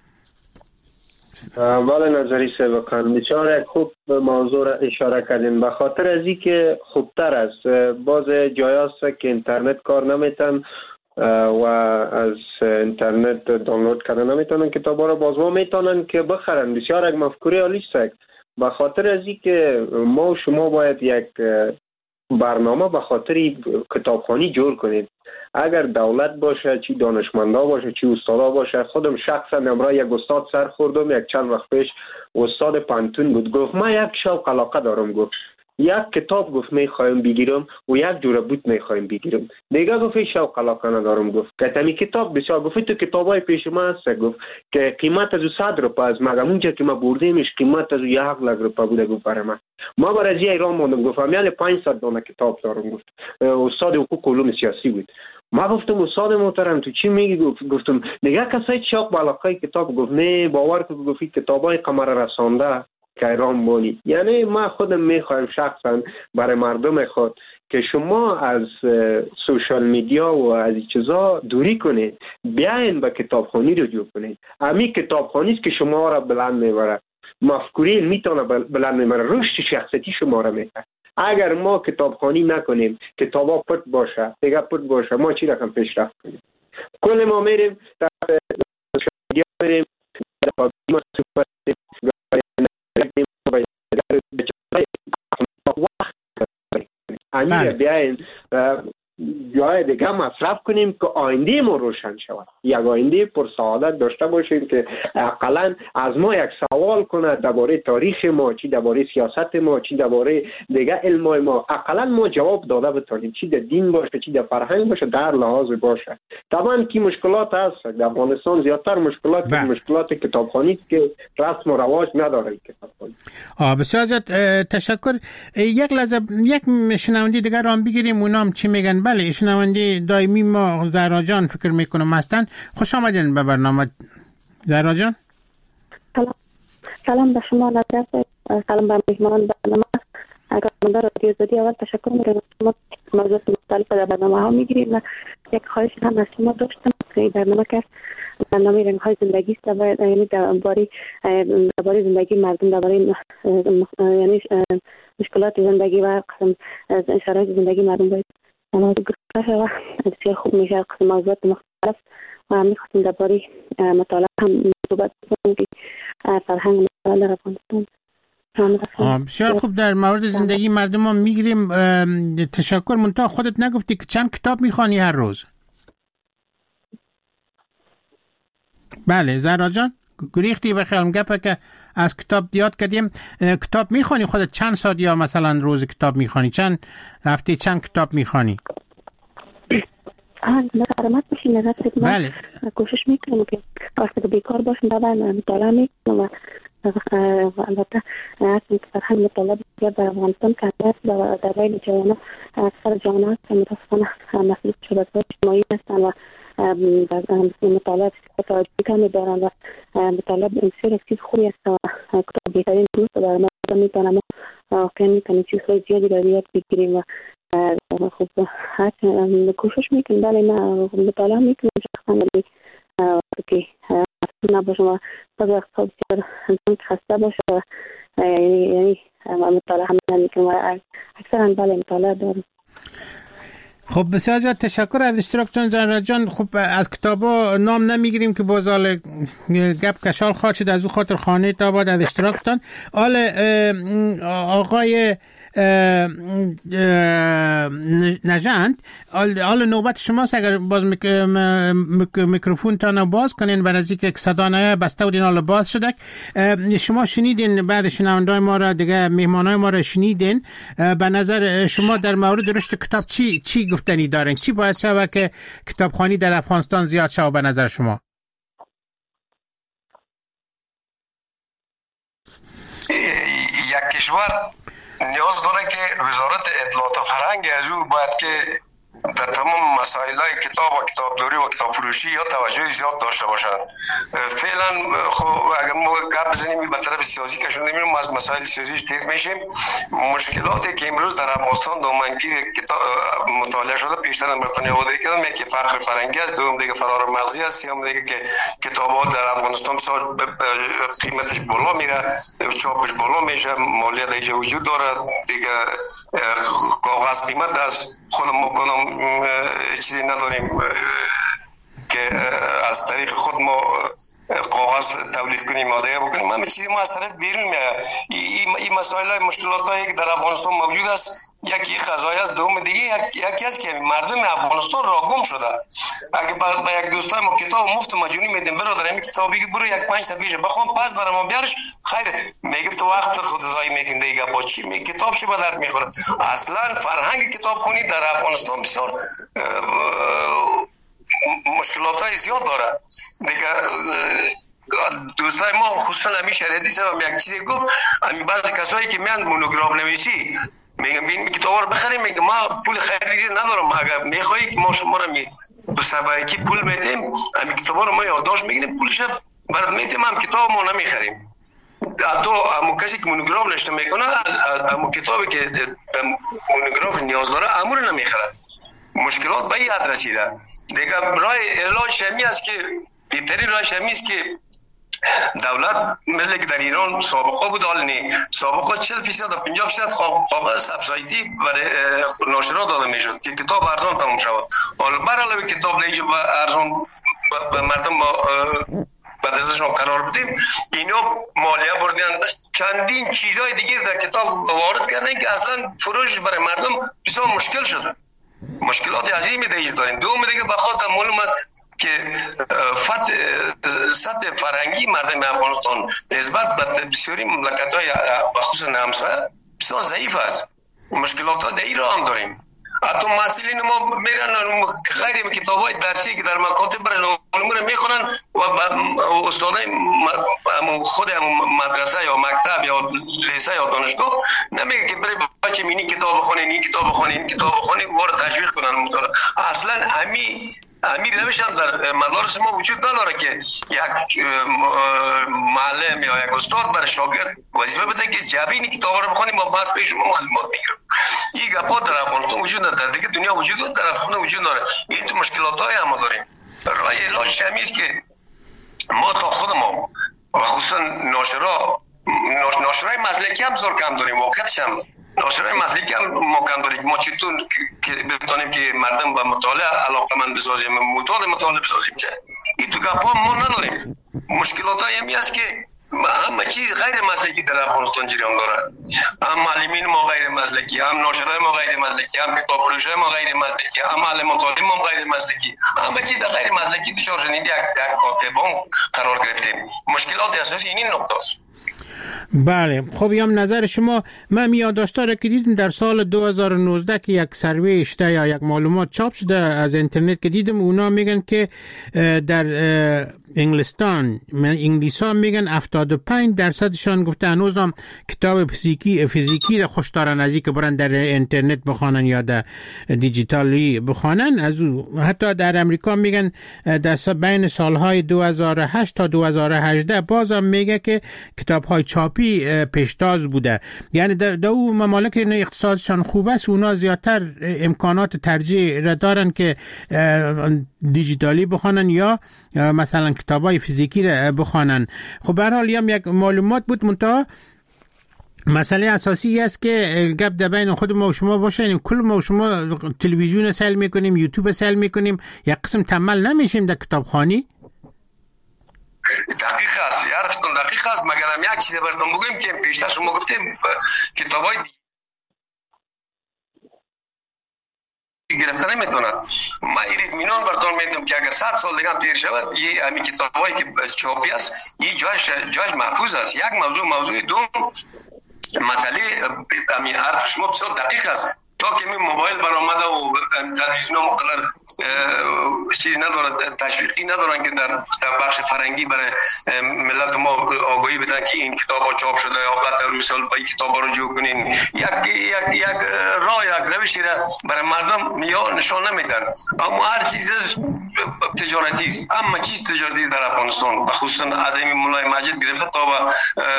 بله نظری سبقان بسیار خوب موضوع را اشاره کردین. به خاطر از این که خوبتر است، باز جای است که اینترنت کار نمیتن و از اینترنت دانلود کردن نمیتونن کتابا را، باز ما میتونن که بخرن. بسیار یک مفکوره عالی است. به خاطر از این که ما و شما باید یک برنامه به خاطر کتابخوانی جور کنید. اگر دولت باشه، چی دانشمندا باشه، چی استادا باشه. خودم شخصا امروز یک استاد سر خوردم، یک چند وقت پیش استاد پانتون بود، گفت ما یک شوق علاقه دارم، گفت یک کتاب گفت میخوایم بگیرم و یک جوره بوت میخوایم بگیرم. دیگه گفت شوق علاقه ندارم، گفت که تمی کتاب بسیار، گفت تو کتابای پیش ما هست، گفت که قیمت از صد روپیه از مگم اونجا که ما بردیمش قیمت از یک لک روپیه بوده. گفت برای من ما برای ایران موندم، گفت امیال پانصد دانه کتاب دارم. گفت استاد حقوق علوم سیاسی بود. ما گفتم استاد محترم تو چی میگی؟ گفت گفتم دیگه کسای شوق علاقه کتاب، گفت نه باور کن، گفت کتابای قمر رسانده که ایران بانی. یعنی ما خودم میخوایم شخصا برای مردم خود که شما از سوشال میدیا و از این چیزا دوری کنید، بیاین به کتابخوانی رجوع کنید. همین کتابخوانی است که شما را بلند میبره، مفکوره میتونه بلند میبره، رشد شخصیتی شما را میکنه. اگر ما کتابخوانی نکنیم، کتابا پت باشه، دیگه پت باشه، ما چی رقم پیشرفت کنیم؟ کل ما میریم در سوشال میدیا، میریم در ما امیر بیاین جای دیگه مصرف کنیم که آینده ما روشن شود، یک آینده پر سعادت داشته باشیم که اقلا از ما یک سوال کنه درباره تاریخ ما، چی درباره سیاست ما، چی درباره دیگه علم ما، اقلا ما جواب داده بتونیم، چی در دین باشه، چی در فرهنگ باشه، در لحاظ باشه. طبعا کی مشکلات هست در افغانستان، زیادتر مشکلات مشکلات کتابخوانی است که رسم و رواج نداره کتابخوانی. آ بسیار زیاد تشکر. یک لحظه یک شنونده دیگر رو هم بگیریم، اونام چی میگن. بله، شنونده دائمی ما زهرا جان فکر میکنم هستن. خوش آمدین به برنامه زهرا جان. سلام سلام به شما نظر، سلام به مهمان برنامه. اگر من در رادیو آزادی اول تشکر میکنم، شما موضوعات مختلف در برنامه ها میگیرید. یک خواهش هم از شما داشتم که این برنامه که برنامه رنگ های زندگی است، یعنی درباره درباره زندگی مردم، درباره یعنی مشکلات زندگی و قسم شرایط زندگی مردم باید موضوع گرفته و بسیار خوب میشه. قسم موضوعات مختلف و میخواستیم درباره مطالعه هم صحبت کنیم که فرهنگ مطالعه در افغانستان. بسیار خوب، در مورد زندگی مردم ما میگیریم. تشکر. منتها خودت نگفتی که چند کتاب میخوانی هر روز؟ بله زهرا جان، گریختی به خیالم گپه که از کتاب دیاد کردیم. کتاب میخوانی خودت چند ساعت یا مثلا روز کتاب میخوانی؟ چند هفته چند کتاب میخوانی؟ آه نظرمت باشی نظر خدمت. بله. کوشش میکنم که وقتی که بیکار باشم طبعا مطالعه میکنم و البته اصلا فرهنگ مطالعه بسیار در افغانستان کمتر است و در بین جوانان اکثر جوانان که متاسفانه مسئول شبکه‌های اجتماعی هستند و مطالعه توجه کمی دارند و مطالعه بسیار چیز خوبی است و کتاب بهترین دوست برای ما میتونم واقعا میتونیم چیزهای زیادی را یاد بگیریم و خوب حتی کوشش میکنیم. بله نه مطالعه میکنیم شخصا، ولی وقتی که نباشم و بعضی وقتها بسیار انسان خسته باشه و یعنی مطالعه هم نمیکنم، اکثرا بله مطالعه دارم. خب بسیار زیاد تشکر از اشتراکتون زهرا جان. خب از کتابا نام نمیگیریم که بازال گپ کشال خواهد شد، از او خاطر خانه تا بعد از اشتراکتون. آل آقای نژند، آل نوبت شماست. اگر باز میکروفون تانو باز کنین برای از اینکه صدا نه بسته بودین حالا باز شده. شما شنیدین، بعد شنوندای ما را دیگه مهمانای ما را شنیدین. به نظر شما در مورد رشد کتاب چی چی گفتنی دارین؟ چی باید شود که کتابخوانی در افغانستان زیاد شود به نظر شما؟ یک کشور نیاز داره که وزارت اطلاعات و فرهنگ از او باید که در تمام مسائل‌های کتاب و کتابداری و کتاب فروشی یا توجه زیاد داشته باشند. فعلا خب اگر ما گپ بزنیم به طرف سیاسی که شده میریم از مسائل سیاسی تیر میشیم. مشکلاتی که امروز در افغانستان دامنگیر کتاب مطالعه شده پیشتر برتانیا بوده که یکی فقر فرهنگی است، دوم دیگه فرار مغزی است، سوم دیگه که کتابات در افغانستان بسیار قیمتش بالا میره، چاپش بالا میشه، مالیات اینجا وجود داره دیگه، کاغذ قیمت از خود ما کنم چیزی نداریم که از طریق خود ما کاغذ تولید کنیم ماده‌ای بکنیم. همه چیزی ما از طریق بیرون میاد. این مسائل های مشکلات هایی که در افغانستان موجود است، یکی قضایی است، دوم دیگه یکی است که مردم افغانستان را گم شده. اگه با یک دوستای ما کتاب مفت مجانی میدیم برادر این کتابی که برو یک پنج صفحه بخون پس برام ما بیارش خیر، میگه تو وقت خود ضایع میکنی دیگه با چی می کتاب چی به درد میخوره. اصلا فرهنگ کتابخوانی در افغانستان بسیار مشکلات های زیاد داره دیگه. دوستای ما خصوصا همین شریعتی صاحب یک چیزی گفت، همین بعضی کسایی که میان مونوگراف نویسی میگم ببین کتابا رو بخریم، میگم ما پول خریدی ندارم، اگر میخوای که ما شما رو می دو سبایکی پول میدیم همین کتابا رو ما یادداشت میگیریم پولش برات میدیم، هم کتاب ما نمیخریم. حتی همون کسی که مونوگراف نوشته میکنه همون کتابی که مونوگراف نیاز داره امور نمیخره. مشکلات به این حد رسیده دیگه. راه علاج شمی است که بهترین راه شمی است که دولت مثل که در ایران سابقه بود، حال نی سابقه چهل درصد و پنجاه درصد کاغذ سبسایدی برای ناشرات داده میشد که کتاب ارزان تموم شود. حالا برای کتاب لیج ارزان به مردم با به دستشون قرار بدیم، اینا مالیه بردن، چندین چیزهای دیگر در کتاب وارد کردن که اصلا فروش برای مردم بسیار مشکل شده. مشکلات عظیمی دیگه داریم. دوم دیگه بخاطر معلوم است که فت سطح فرهنگی مردم افغانستان نسبت به بسیاری مملکت‌های بخصوص همسایه بسیار ضعیف است. مشکلات دیگه را هم داریم. حتی مسئولین ما میرن غیر کتاب‌های درسی که در مکاتب برای علوم میخونن و استادای خود مدرسه یا مکتب یا لیسه یا دانشگاه نمیگه که برای بچه مینی کتاب بخونین، این کتاب بخونین، این کتاب بخونین، وارد تشویق کنن مطالعه. اصلا امی امیر روش هم در مدارس ما وجود نداره که یک معلم یا یک استاد برای شاگرد وظیفه بده که جبین کتاب رو بخونیم و بس پیش ما معلومات بگیریم. این گپا در افغانستان وجود نداره، دیگه دنیا وجود داره، در افغانستان وجود داره. این تو مشکلات‌های هم داریم. راه علاج همین است که ما تا خود ما و خصوصا ناشرا ناشرای مسلکی هم زور کم داریم، واقعیتش هم ناشرای مسلکی هم ما کم داریم. ما چطور که بتونیم که مردم به مطالعه علاقه‌مند بسازیم، معتاد مطالعه بسازیم چه این تو گپا ما نداریم. مشکلات هایی است که همه چیز غیر مسلکی در افغانستان جریان داره. هم معلمین ما غیر مسلکی، هم ناشرای ما غیر مسلکی، هم کتاب فروشای ما غیر مسلکی، هم معلم مطالعه ما غیر مسلکی، همه چیز غیر مسلکی دچار شدیم، یک در کاتبان قرار گرفتیم. مشکلات اساسی این نقطه است. بله خب یام نظر شما. من یادداشت‌ها را که دیدم در سال دو هزار و نوزده که یک سروی شده یا یک معلومات چاپ شده از اینترنت که دیدم، اونا میگن که در انگلستان انگلیس ها میگن هفتاد و پنج درصدشان گفته هنوز هم کتاب فیزیکی فیزیکی را خوش دارن از اینکه برن در اینترنت بخوانن یا در دیجیتالی بخوانن. از او حتی در امریکا میگن در بین سالهای دو هزار و هشت تا دو هزار و هجده بازم میگه که کتاب‌های چاپی پیشتاز بوده. یعنی در دو ممالک اقتصادشان خوب است، اونا زیادتر امکانات ترجیح را دارن که دیجیتالی بخوانن یا مثلا کتابای فیزیکی را بخوانن. خب به هر حال هم یک معلومات بود. منتها مسئله اساسی است که گپ در بین خود ما و شما باشه، یعنی کل ما و شما تلویزیون سل میکنیم، یوتیوب سل میکنیم، یک قسم تمل نمیشیم در کتابخانی. دقیق است، حرفتون دقیق است. مگر هم یک چیز براتون بگویم که پیشتر شما گفتیم کتابای گرفتن نمیتونن. ما این اطمینان براتون میدم که اگر صد سال دیگه هم تیر شود، یه همین کتابایی که چاپی است این جایش جایش محفوظ است. یک موضوع موضوع دوم، مسئله همین حرف شما بسیار دقیق است. تا که می موبایل برآمده و تلویزیون مقدر چیزی ندارد، تشویقی ندارن که در در بخش فرنگی برای ملت ما آگاهی بدن که این کتاب ها چاپ شده یا بطور مثال با این کتاب ها رو جو کنین، یک یک یک راه یک روشی را برای مردم یا نشان نمیدن. اما هر چیز تجارتی است، اما چیز تجارتی در افغانستان خصوصا از این مولای مجید گرفته تا با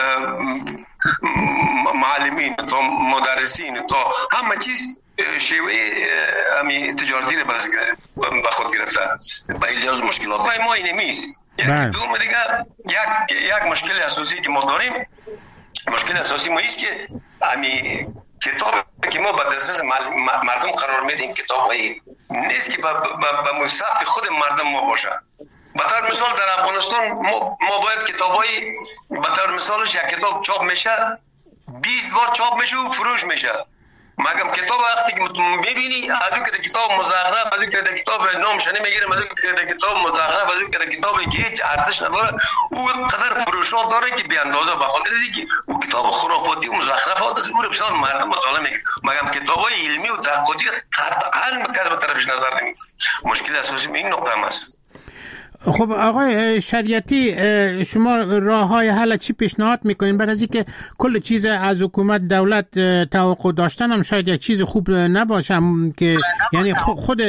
معلمین تا مدرسین تا همه چیز شیوه همی تجارتی رو به خود گرفته. با ایجاد مشکلات های ما این نیست. دوم دیگه یک یک مشکل اساسی که ما داریم، مشکل اساسی ما است که همی کتاب که ما به دسترس مردم قرار میدیم کتابی نیست که به مصرف خود مردم ما باشه. به طور مثال در افغانستان ما, ما باید کتابای به طور مثالش یک کتاب چاپ میشه بیست بار چاپ میشه و فروش میشه. مگم کتاب وقتی که میبینی از اون که کتاب مزخرف، از اون که کتاب نامش نمیگیره، از اون که کتاب مزخرف، از اون که کتابی که هیچ ارزش نداره، او قدر فروشات داره که به اندازه به خاطر اینکه او کتاب خرافاتی و مزخرفات است، او رو بسیار مردم مطالعه میکنه. مگم کتابای علمی و تحقیقاتی هر کس به طرفش نظر نمیده. مشکل اساسی این نقطه هم است. خب آقای شریعتی، شما راه های حل چی پیشنهاد میکنین؟ برای از اینکه کل چیز از حکومت دولت توقع داشتن هم شاید یک چیز خوب نباشه که یعنی خود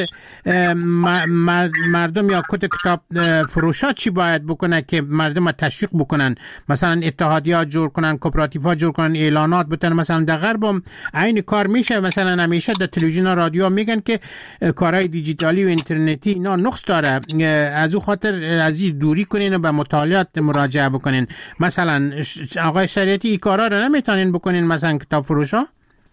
مردم یا کت کتاب فروشات چی باید بکنه که مردم تشویق بکنن؟ مثلا اتحادیات جور کنن، کوپراتیوها جور کنن، اعلانات بتن. مثلا در غرب هم عین کار میشه. مثلا همیشه در تلویزیون و رادیو میگن که کارهای دیجیتالی و اینترنتی اینا نقص داره، از اون خاطر از این دوری کنین و به مطالعات مراجعه بکنین. مثلا آقای شریعتی این کارا رو نمیتونین بکنین؟ مثلا کتاب فروشا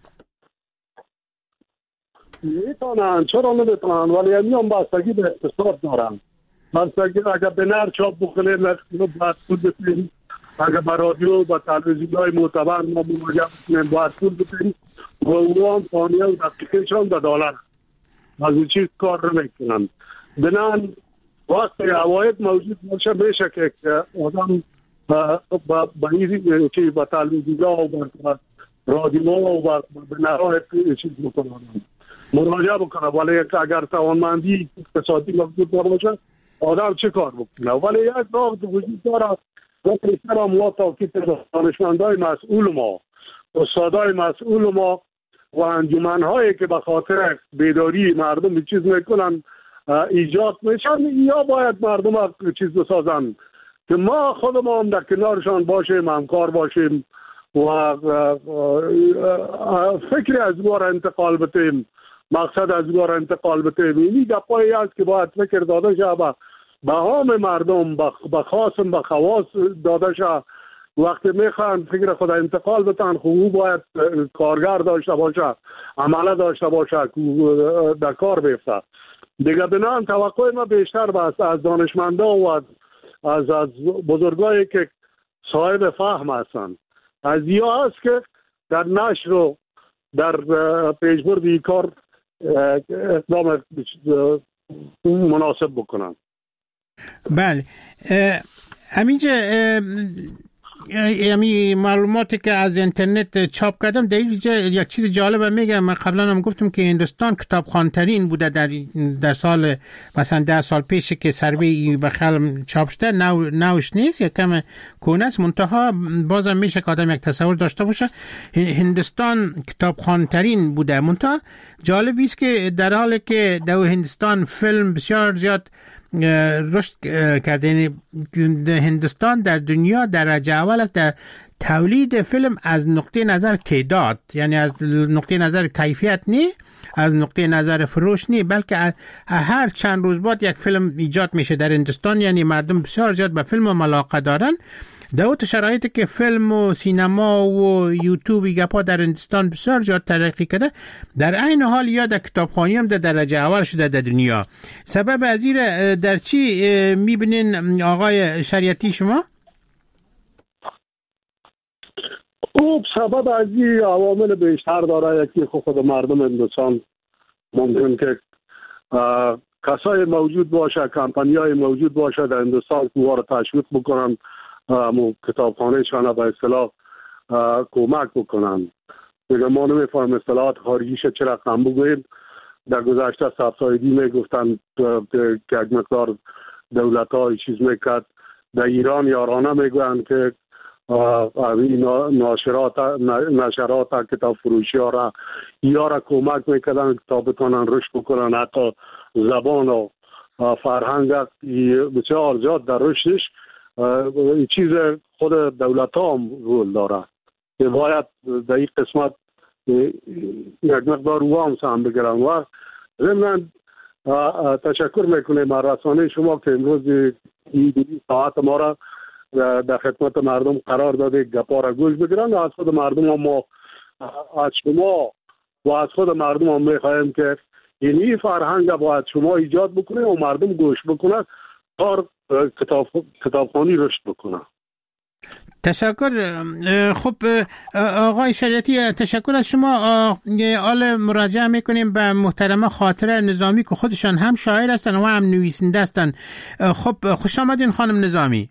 میتونن، چرا نمیتونن؟ ولی همین هم بستگی به اقتصاد دارن. بستگی اگر به نر چاپ بکنین باید پول بکنین، اگر به رادیو و تلویزیون های معتبر ما مراجعه بکنین باید پول بکنین و اونو هم ثانیه و دقیقه شان به دلار از این چیز کار رو میکنن. بنان وقتی عواید موجود باشه میشه که آدم با این چیز با تلویزیون و با رادیو و به نراه چیز بکنه، مراجعه بکنه. ولی اگر توانمندی اقتصادی موجود باشه آدم چه کار بکنه؟ ولی یک راه وجود داره وقتی سر ما تاکید دانشمندای مسئول ما، استادای مسئول ما و انجمن‌هایی که به خاطر بیداری مردم چیز میکنن ایجاد میشن، یا باید مردم ها چیز بسازن که ما خودمون هم در کنارشان باشیم، همکار باشیم و فکری از گوار انتقال بتیم، مقصد از گوار انتقال بتیم. اینی گپایی است که باید فکر داده شد به عام مردم، به خاصم به خواص داده شد. وقتی میخوان فکر خود انتقال بتن خوب باید کارگر داشته باشه، عمله داشته باشه که در کار بیفته. دیگه بنان توقع ما بیشتر بست از دانشمندا و از از, از بزرگایی که صاحب فهم هستن. از یا هست که در نشر و در پیشبرد این کار اقدام مناسب بکنن. بله همینجا یعنی معلوماتی که از اینترنت چاپ کردم در اینجا یک چیز جالبه میگم. من قبلا هم گفتم که هندوستان کتابخوان‌ترین بوده در در سال مثلا ده سال پیش که سروی به خلم چاپ شده. نو نوش نیست، یک کم کهنه است، منتها بازم میشه که آدم یک تصور داشته باشه. هندوستان کتابخوان‌ترین بوده. منتها جالبی است که در حالی که در هندوستان فیلم بسیار زیاد رشد کرده، هندوستان در دنیا درجه اول است در تولید فیلم از نقطه نظر تعداد، یعنی از نقطه نظر کیفیت نی، از نقطه نظر فروش نی، بلکه هر چند روز بعد یک فیلم ایجاد میشه در هندوستان. یعنی مردم بسیار زیاد به فیلم علاقه دارن. در اوت شرایطی که فیلم و سینما و یوتیوب گپا در هندوستان بسیار زیاد ترقی کرده، در عین حال یا در کتابخوانی هم در درجه اول شده در دنیا. سبب از این در چی میبینین آقای شریعتی شما؟ خب سبب از این عوامل بیشتر داره. یکی خود مردم هندوستان ممکن که کسای موجود باشه، کمپانیای موجود باشه در هندوستان که وارد تشویق بکنن، کتابخانه شان به اصطلاح کمک بکنن. دیگه ما نمیفهم اصطلاحات خارجیش چه رقم بگویم. در گذشته سفسایدی میگفتن که یک مقدار دولت های چیز میکرد. در ایران یارانه میگوین که ناشرات نشرات کتاب فروشی ها را یا را کمک میکردن کتاب بتونن رشد بکنن. حتی زبان و فرهنگ بسیار زیاد در رشدش این چیز خود دولت ها هم رول داره که باید در این قسمت یک مقدار وام هم بگیرن. و ضمن تشکر میکنیم از رسانه شما که امروز این ساعت ما را در خدمت مردم قرار داده گپا را گوش بگیرن. از خود مردم هم ما از شما و از خود مردم هم میخواهیم که این فرهنگ باید شما ایجاد بکنه و مردم گوش بکنه تا کتاب کتابخوانی رشد بکنه. تشکر. خب آقای شریعتی تشکر از شما. آل مراجعه میکنیم به محترمه خاطره نظامی که خودشان هم شاعر هستن و هم نویسنده هستن. خب خوش آمدین خانم نظامی.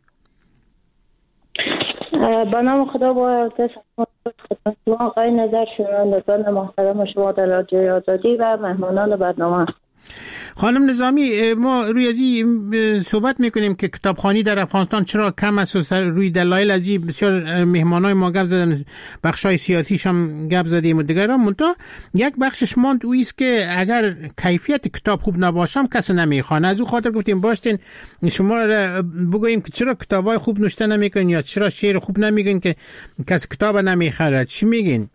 با نام خدا با خدمت شما آقای نظر شنوندگان محترم شما در رادیوی آزادی و مهمانان برنامه. خانم نظامی، ما روی از این صحبت میکنیم که کتابخوانی در افغانستان چرا کم است و روی دلایل از این بسیار مهمانای ما گپ زدن، بخشای سیاسیش هم گپ زدیم و دیگران. منتها یک بخشش ماند او است که اگر کیفیت کتاب خوب نباشم کسی نمیخوانه. از او خاطر گفتیم باشین شما بگوییم که چرا کتابای خوب نوشته نمیکنین یا چرا شعر خوب نمیگین که کسی کتاب نمیخره. چی میگین؟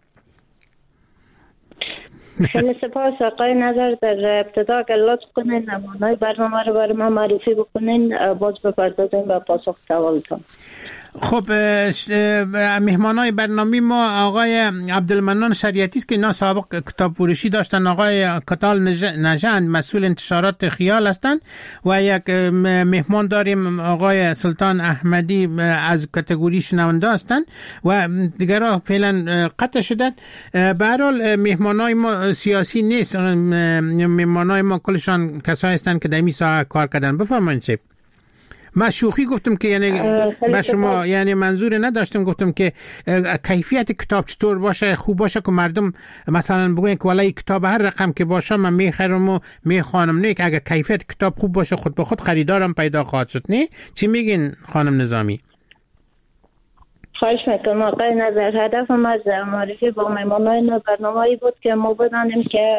خیلی سپاس آقای نظر. در ابتدا اگر لطف کنین نمونه‌های برنامه رو برای ما معرفی بکنین باز بپردازیم به پاسخ سوالتون. خب مهمانای برنامه ما آقای عبدالمنان شریعتی است که اینا سابق کتاب فروشی داشتن. آقای کتال نژند مسئول انتشارات خیال هستند و یک مهمان داریم آقای سلطان احمدی از کاتگوری شنونده هستند و دیگرها فعلا قطع شدند. به هر حال مهمانای ما سیاسی نیست، مهمانای ما کلشان کسایی هستند که در این ساحه کار کردن. بفرمایید. من شوخی گفتم که یعنی به شما یعنی منظور نداشتم، گفتم که کیفیت کتاب چطور باشه، خوب باشه که مردم مثلا بگوین که والله کتاب هر رقم که باشه من میخرم و میخوانم. نه که اگر کیفیت کتاب خوب باشه خود به خود خریدارم پیدا خواهد شد. نه چی میگین خانم نظامی؟ خواهش میکنم آقای نظر. هدفم از معرفی با مهمانان برنامه‌ای بود که ما بدانیم که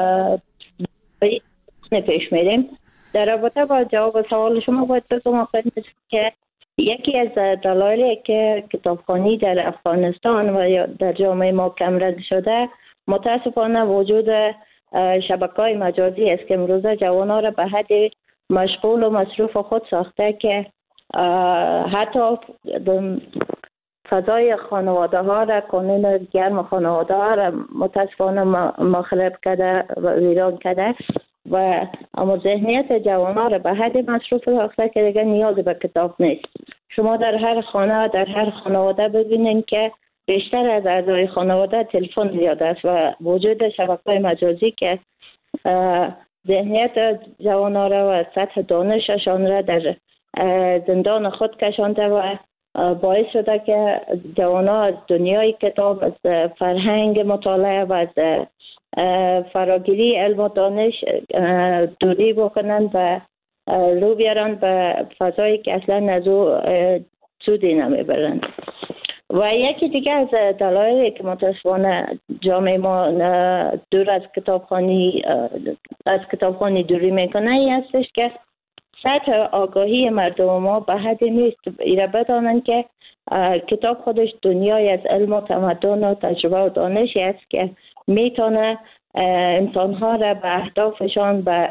پیش میریم. در رابطه با جواب سوال شما باید بگم آقای نظر که یکی از دلایلی که کتابخوانی در افغانستان و در جامعه ما کمرنگ شده متاسفانه وجود شبکه‌های مجازی است که امروزه جوانان را به حد مشغول و مصروف خود ساخته که حتی فضای خانواده ها را، کانون گرم خانواده ها را متاسفانه مخرب کرده و ویران کرده و اما ذهنیت جوانان را به حد مصروف ساخته که دیگه نیازی به کتاب نیست. شما در هر خانه در هر خانواده ببینید که بیشتر از اعضای خانواده تلفن زیاد است و وجود شبکه‌های مجازی که ذهنیت جوانان را و سطح دانششان را در زندان خود کشانده و باعث شده که جوانان از دنیای کتاب، از فرهنگ مطالعه و از فراگیری علم و دانش دوری بکنند و رو بیارن به فضایی که اصلا از او سودی نمیبرند. و یکی دیگه از دلایلی که متاسفانه جامعه ما دور از کتابخوانی از کتابخوانی دوری میکنه این هستش که سطح آگاهی مردم ما به حد نیست. ایره بدانند که کتاب خودش دنیای از علم و تمدن و تجربه و دانشی است که میتونه انسانها را به اهدافشان، به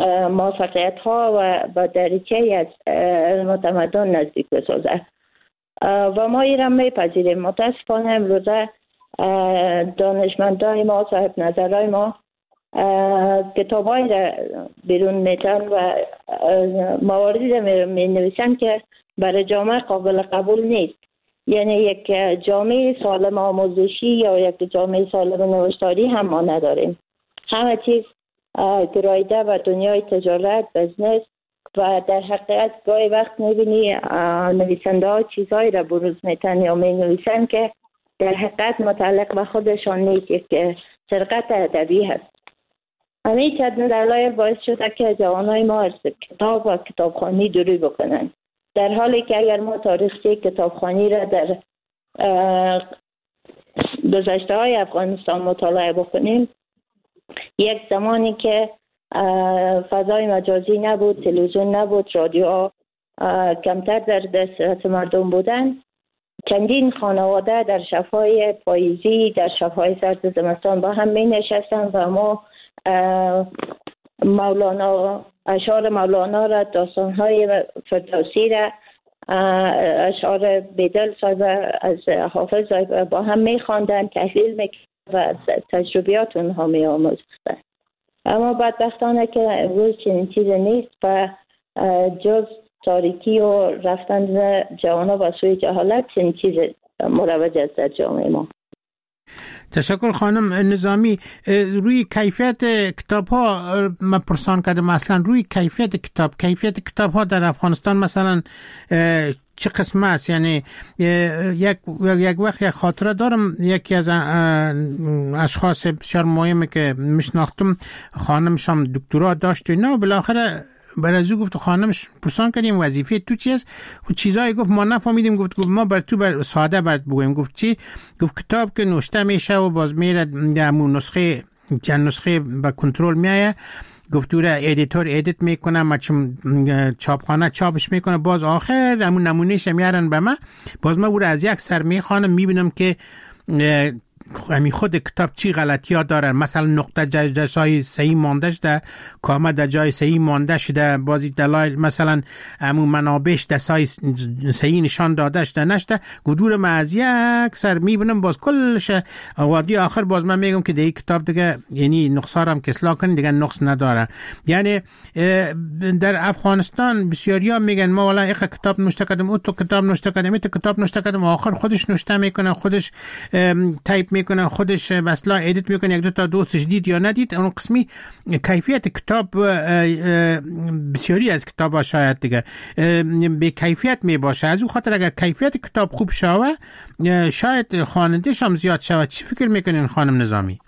موفقیت ها و به دریچه از علم و تمدن نزدیک بسازه. و ما این را میپذیریم. متاسفانه امروزه دانشمندای ما، صاحب نظرای ما کتابای را بیرون میتن و مواردی را می نویسن که برای جامعه قابل قبول نیست. یعنی یک جامعه سالم آموزشی یا یک جامعه سالم نوشتاری هم ما نداریم. همه چیز گرایده و دنیای تجارت، بزنس و در حقیقت گاهی وقت میبینی نویسنده ها چیزهایی را بروز میتن یا می نویسن که در حقیقت متعلق به خودشان نیست، یک سرقت ادبی هست. همین چند دلایل باعث شده که جوانای ما از کتاب و کتابخوانی دوری بکنن، در حالی که اگر ما تاریخچه کتابخوانی را در گذشته های افغانستان مطالعه بکنیم، یک زمانی که فضای مجازی نبود، تلویزیون نبود، رادیو کمتر در دسترس مردم بودن، چندین خانواده در شب‌های پاییزی، در شب‌های سرد زمستان با هم می نشستن و ما مولانا، اشعار مولانا را، داستان‌های فردوسی را، اشعار بیدل صاحب از حافظ با هم می خواندن، تحلیل می‌کردن و از تجربیات اونها می آموزدن. اما بدبختانه که امروز چنین چیزی نیست و جز تاریکی و رفتن جوانا به سوی جهالت چنین چیز مروج است در جامعه ما. تشکر خانم نظامی. روی کیفیت کتاب ها من پرسان کردم، اصلا روی کیفیت کتاب کیفیت کتاب ها در افغانستان مثلا چه قسم است؟ یعنی یک یک وقت یک خاطره دارم، یکی از اشخاص بسیار مهمی که میشناختم خانمشم دکترا داشت و نه، بالاخره برازو گفت خانمش پرسان کردیم وظیفه تو چی است؟ خود چیزایی گفت ما نفهمیدیم. گفت گفت ما بر تو بر ساده برات بگویم. گفت چی؟ گفت کتاب که نوشته میشه و باز میره همون نسخه چند نسخه به کنترل میایه، گفت تو را ادیتور ادیت میکنه، مچم چاپخانه چاپش میکنه، باز آخر همون نمونهش میارن به من، باز من او را از یک سر میخوانم، میبینم که همین خود کتاب چی غلطی ها دارن. مثلا نقطه جای جای صحیح مانده شده، کامه در جای صحیح مانده شده، بازی دلایل مثلا همون منابعش در صحیح نشان داده شده نشده. گدور من از یک سر میبینم باز کلش وادی آخر باز من میگم که دیگه کتاب دیگه یعنی نقصارم که اصلاح کنی دیگه نقص نداره. یعنی در افغانستان بسیاری ها میگن ما والا یک کتاب نوشته کردم، او تو کتاب نوشته کردم، این تو کتاب نوشته کردم، آخر خودش نوشته میکنه، خودش تایپ میکنه، خودش مثلا ادیت میکنه، یک دو تا دوستش دید یا ندید. اون قسمی کیفیت کتاب بسیاری از کتاب ها شاید دیگه به کیفیت می باشه. از اون خاطر اگر کیفیت کتاب خوب شوه شاید خواننده‌ش هم زیاد شوه. چی فکر میکنین خانم نظامی؟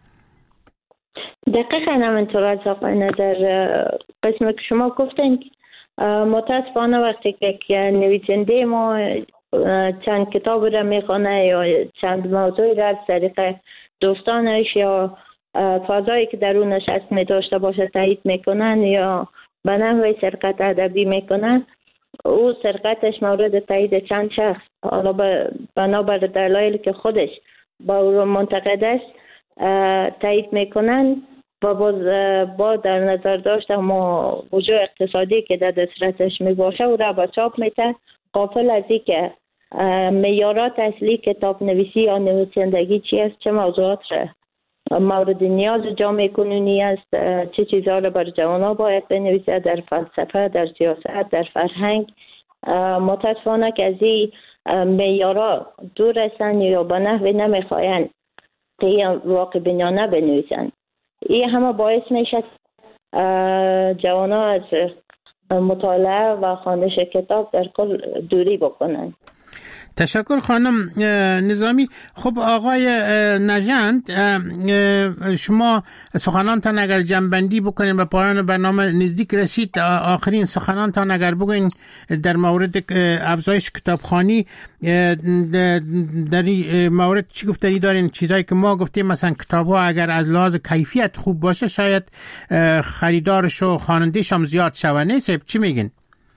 دقیقاً همینطور از آقای نظر قسمی که شما گفتین. متاسفانه وقتی که نویسنده ما چند کتاب را میخونه یا چند موضوعی را از طریق دوستانش یا فضایی که در اون نشست می داشته باشه تایید میکنن یا به نحوه سرقت ادبی میکنن، او سرقتش مورد تایید چند شخص، حالا بنابر دلایلی که خودش با او منتقد است تایید میکنن و باز با در نظر داشته ما وجوه اقتصادی که در دسترسش می باشه او را به چاپ میته، غافل از این که معیارات اصلی کتاب نویسی یا نویسندگی چی است، چه موضوعات را مورد نیاز جامعه کنونی است، چه چیزها را بر جوانان باید بنویسه، در فلسفه، در سیاست، در فرهنگ. متاسفانه که از این معیارات دور هستند یا به نحوی نمیخواین که واقع بینانه بنویسند. این همه باعث میشه جوانان از مطالعه و خوانش کتاب در کل دوری بکنن. تشکر خانم نظامی. خب آقای نژند، شما سخنانتان اگر جنبندی بکنین به پایان برنامه نزدیک رسید، آخرین سخنانتان اگر بگوین در مورد افزایش کتابخوانی در مورد چی گفتنی دارین؟ چیزایی که ما گفتیم مثلا کتاب ها اگر از لحاظ کیفیت خوب باشه شاید خریدارش و خواننده‌ش هم زیاد شوه، نیست؟ چی میگین؟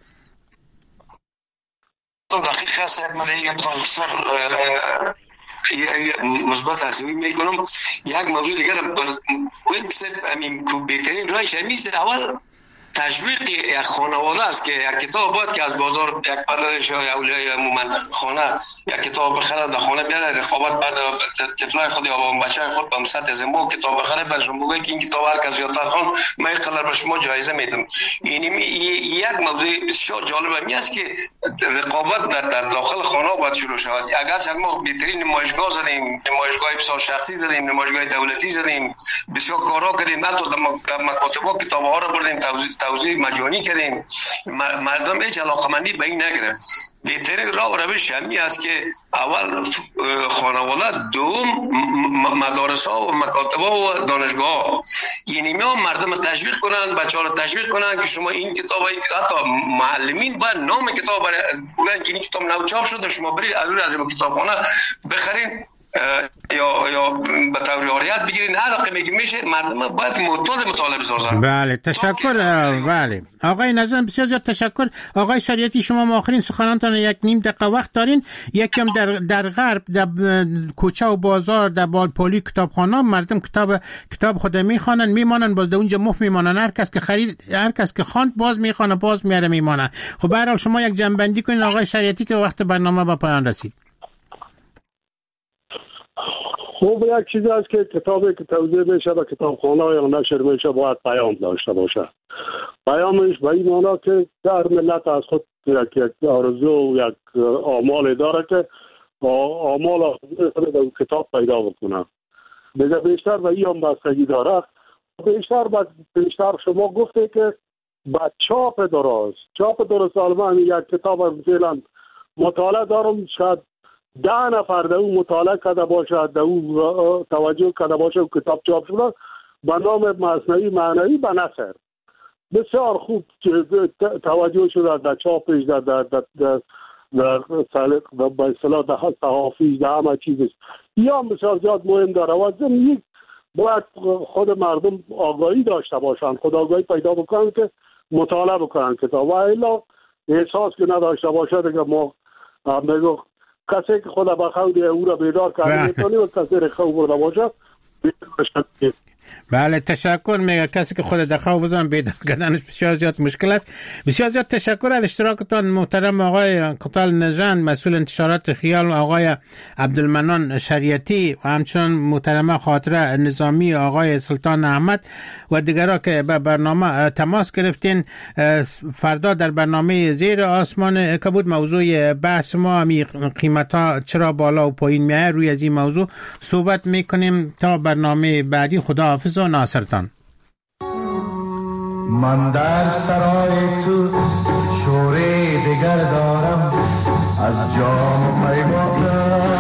دقیق است. یک مدهی ترانسفر مثبت ارزیابی میکنم. یک موضوع دیگر این بهترین رایش همیست. اول تشویق یک خانواده است که یک کتاب باید که از بازار یک پدرش یا اولیای منطقه خانه یک کتاب بخره در خانه بیاره، رقابت بعد طفلای خود یا بچه‌های خود به سطح زمو کتاب بخره، بعد شما بگید که این کتاب هر کس زیادتر خوان من اینقدر به شما جایزه میدم. این یک موضوع بسیار جالب می است که رقابت در, در داخل خانه باید شروع شود. اگر ما بهترین نمایشگاه زدیم، نمایشگاه بسیار شخصی زدیم، نمایشگاه دولتی زدیم، بسیار کارا کردیم، حتی در مکاتب کتاب‌ها رو بردیم توزیع مجانی کردیم، مردم هیچ علاقمندی به این نگرفت. بهترین راه و روش همی است که اول خانواده، دوم مدارس ها و مکاتب ها و دانشگاه ها، یعنی ما مردم تشویق کنند، بچه ها رو تشویق کنند که شما این کتاب، حتی معلمین باید نام کتاب بگن که این کتاب نو چاپ شده، شما برید از این کتابخانه بخرین یا یا به طور آریت بگیرین، هر رقمی که میشه مردم باید معتاد مطالعه بسازن. بله تشکر. بله آقای نظم بسیار زیاد تشکر. آقای شریعتی شما ما آخرین سخنانتان یک نیم دقیقه وقت دارین. یکم در در غرب در کوچه و بازار در بالپولی کتابخانه مردم کتاب کتاب خود میخوانن میمانن، باز در اونجا مفت میمانن، هر کس که خرید هر کس که خواند باز میخوانه باز میاره میمانه. خب به هر حال شما یک جنبندی کنین آقای شریعتی که وقت برنامه به پایان رسید. خب یک چیزی است که کتابی که توزیع میشه به کتابخانه یا نشر میشه باید پیام داشته باشه. پیامش به این معنی که در ملت از خود یک یک آرزو و یک آمال داره که آمال در کتاب پیدا بکنه. دیگه بیشتر به این هم بستگی داره. بیشتر بیشتر شما گفته که با چاپ درست چاپ درست آلمان یک کتاب مثلا مطالعه دارم، شاید ده نفر در اون مطالعه کرده باشه، در اون توجه کرده باشه و کتاب چاپ شده به نام مصنوی معنوی به نثر بسیار خوب توجه شده در چاپش، در در در در در به اصطلاح در صحافیش، در همه چیزش. یا بسیار زیاد مهم داره و یک باید خود مردم آگاهی داشته باشن، خود آگاهی پیدا بکنن که مطالعه بکنن کتاب، و الا احساس که نداشته باشه دیگه ما میگو کسی که خدا بخواد او را بیدار کرده میتونی و کسی را خواب برده باشه. بله تشکر. میگه کسی که خود در خواب بزن بیدار کردنش بسیار زیاد مشکل است. بسیار زیاد تشکر از اشتراکتان محترم آقای قطال نژند مسئول انتشارات خیال و آقای عبدالمنان شریعتی و همچنان محترمه خاطره نظامی آقای سلطان احمد و دیگرها که به برنامه تماس گرفتین. فردا در برنامه زیر آسمان که بود موضوع بحث ما همی قیمت ها چرا بالا و پایین میاد، روی از این موضوع صحبت میکنیم. تا برنامه بعدی خدا حافظ و ناصرتان. من در سرای تو شوری دگر دارم از جام پیمانم.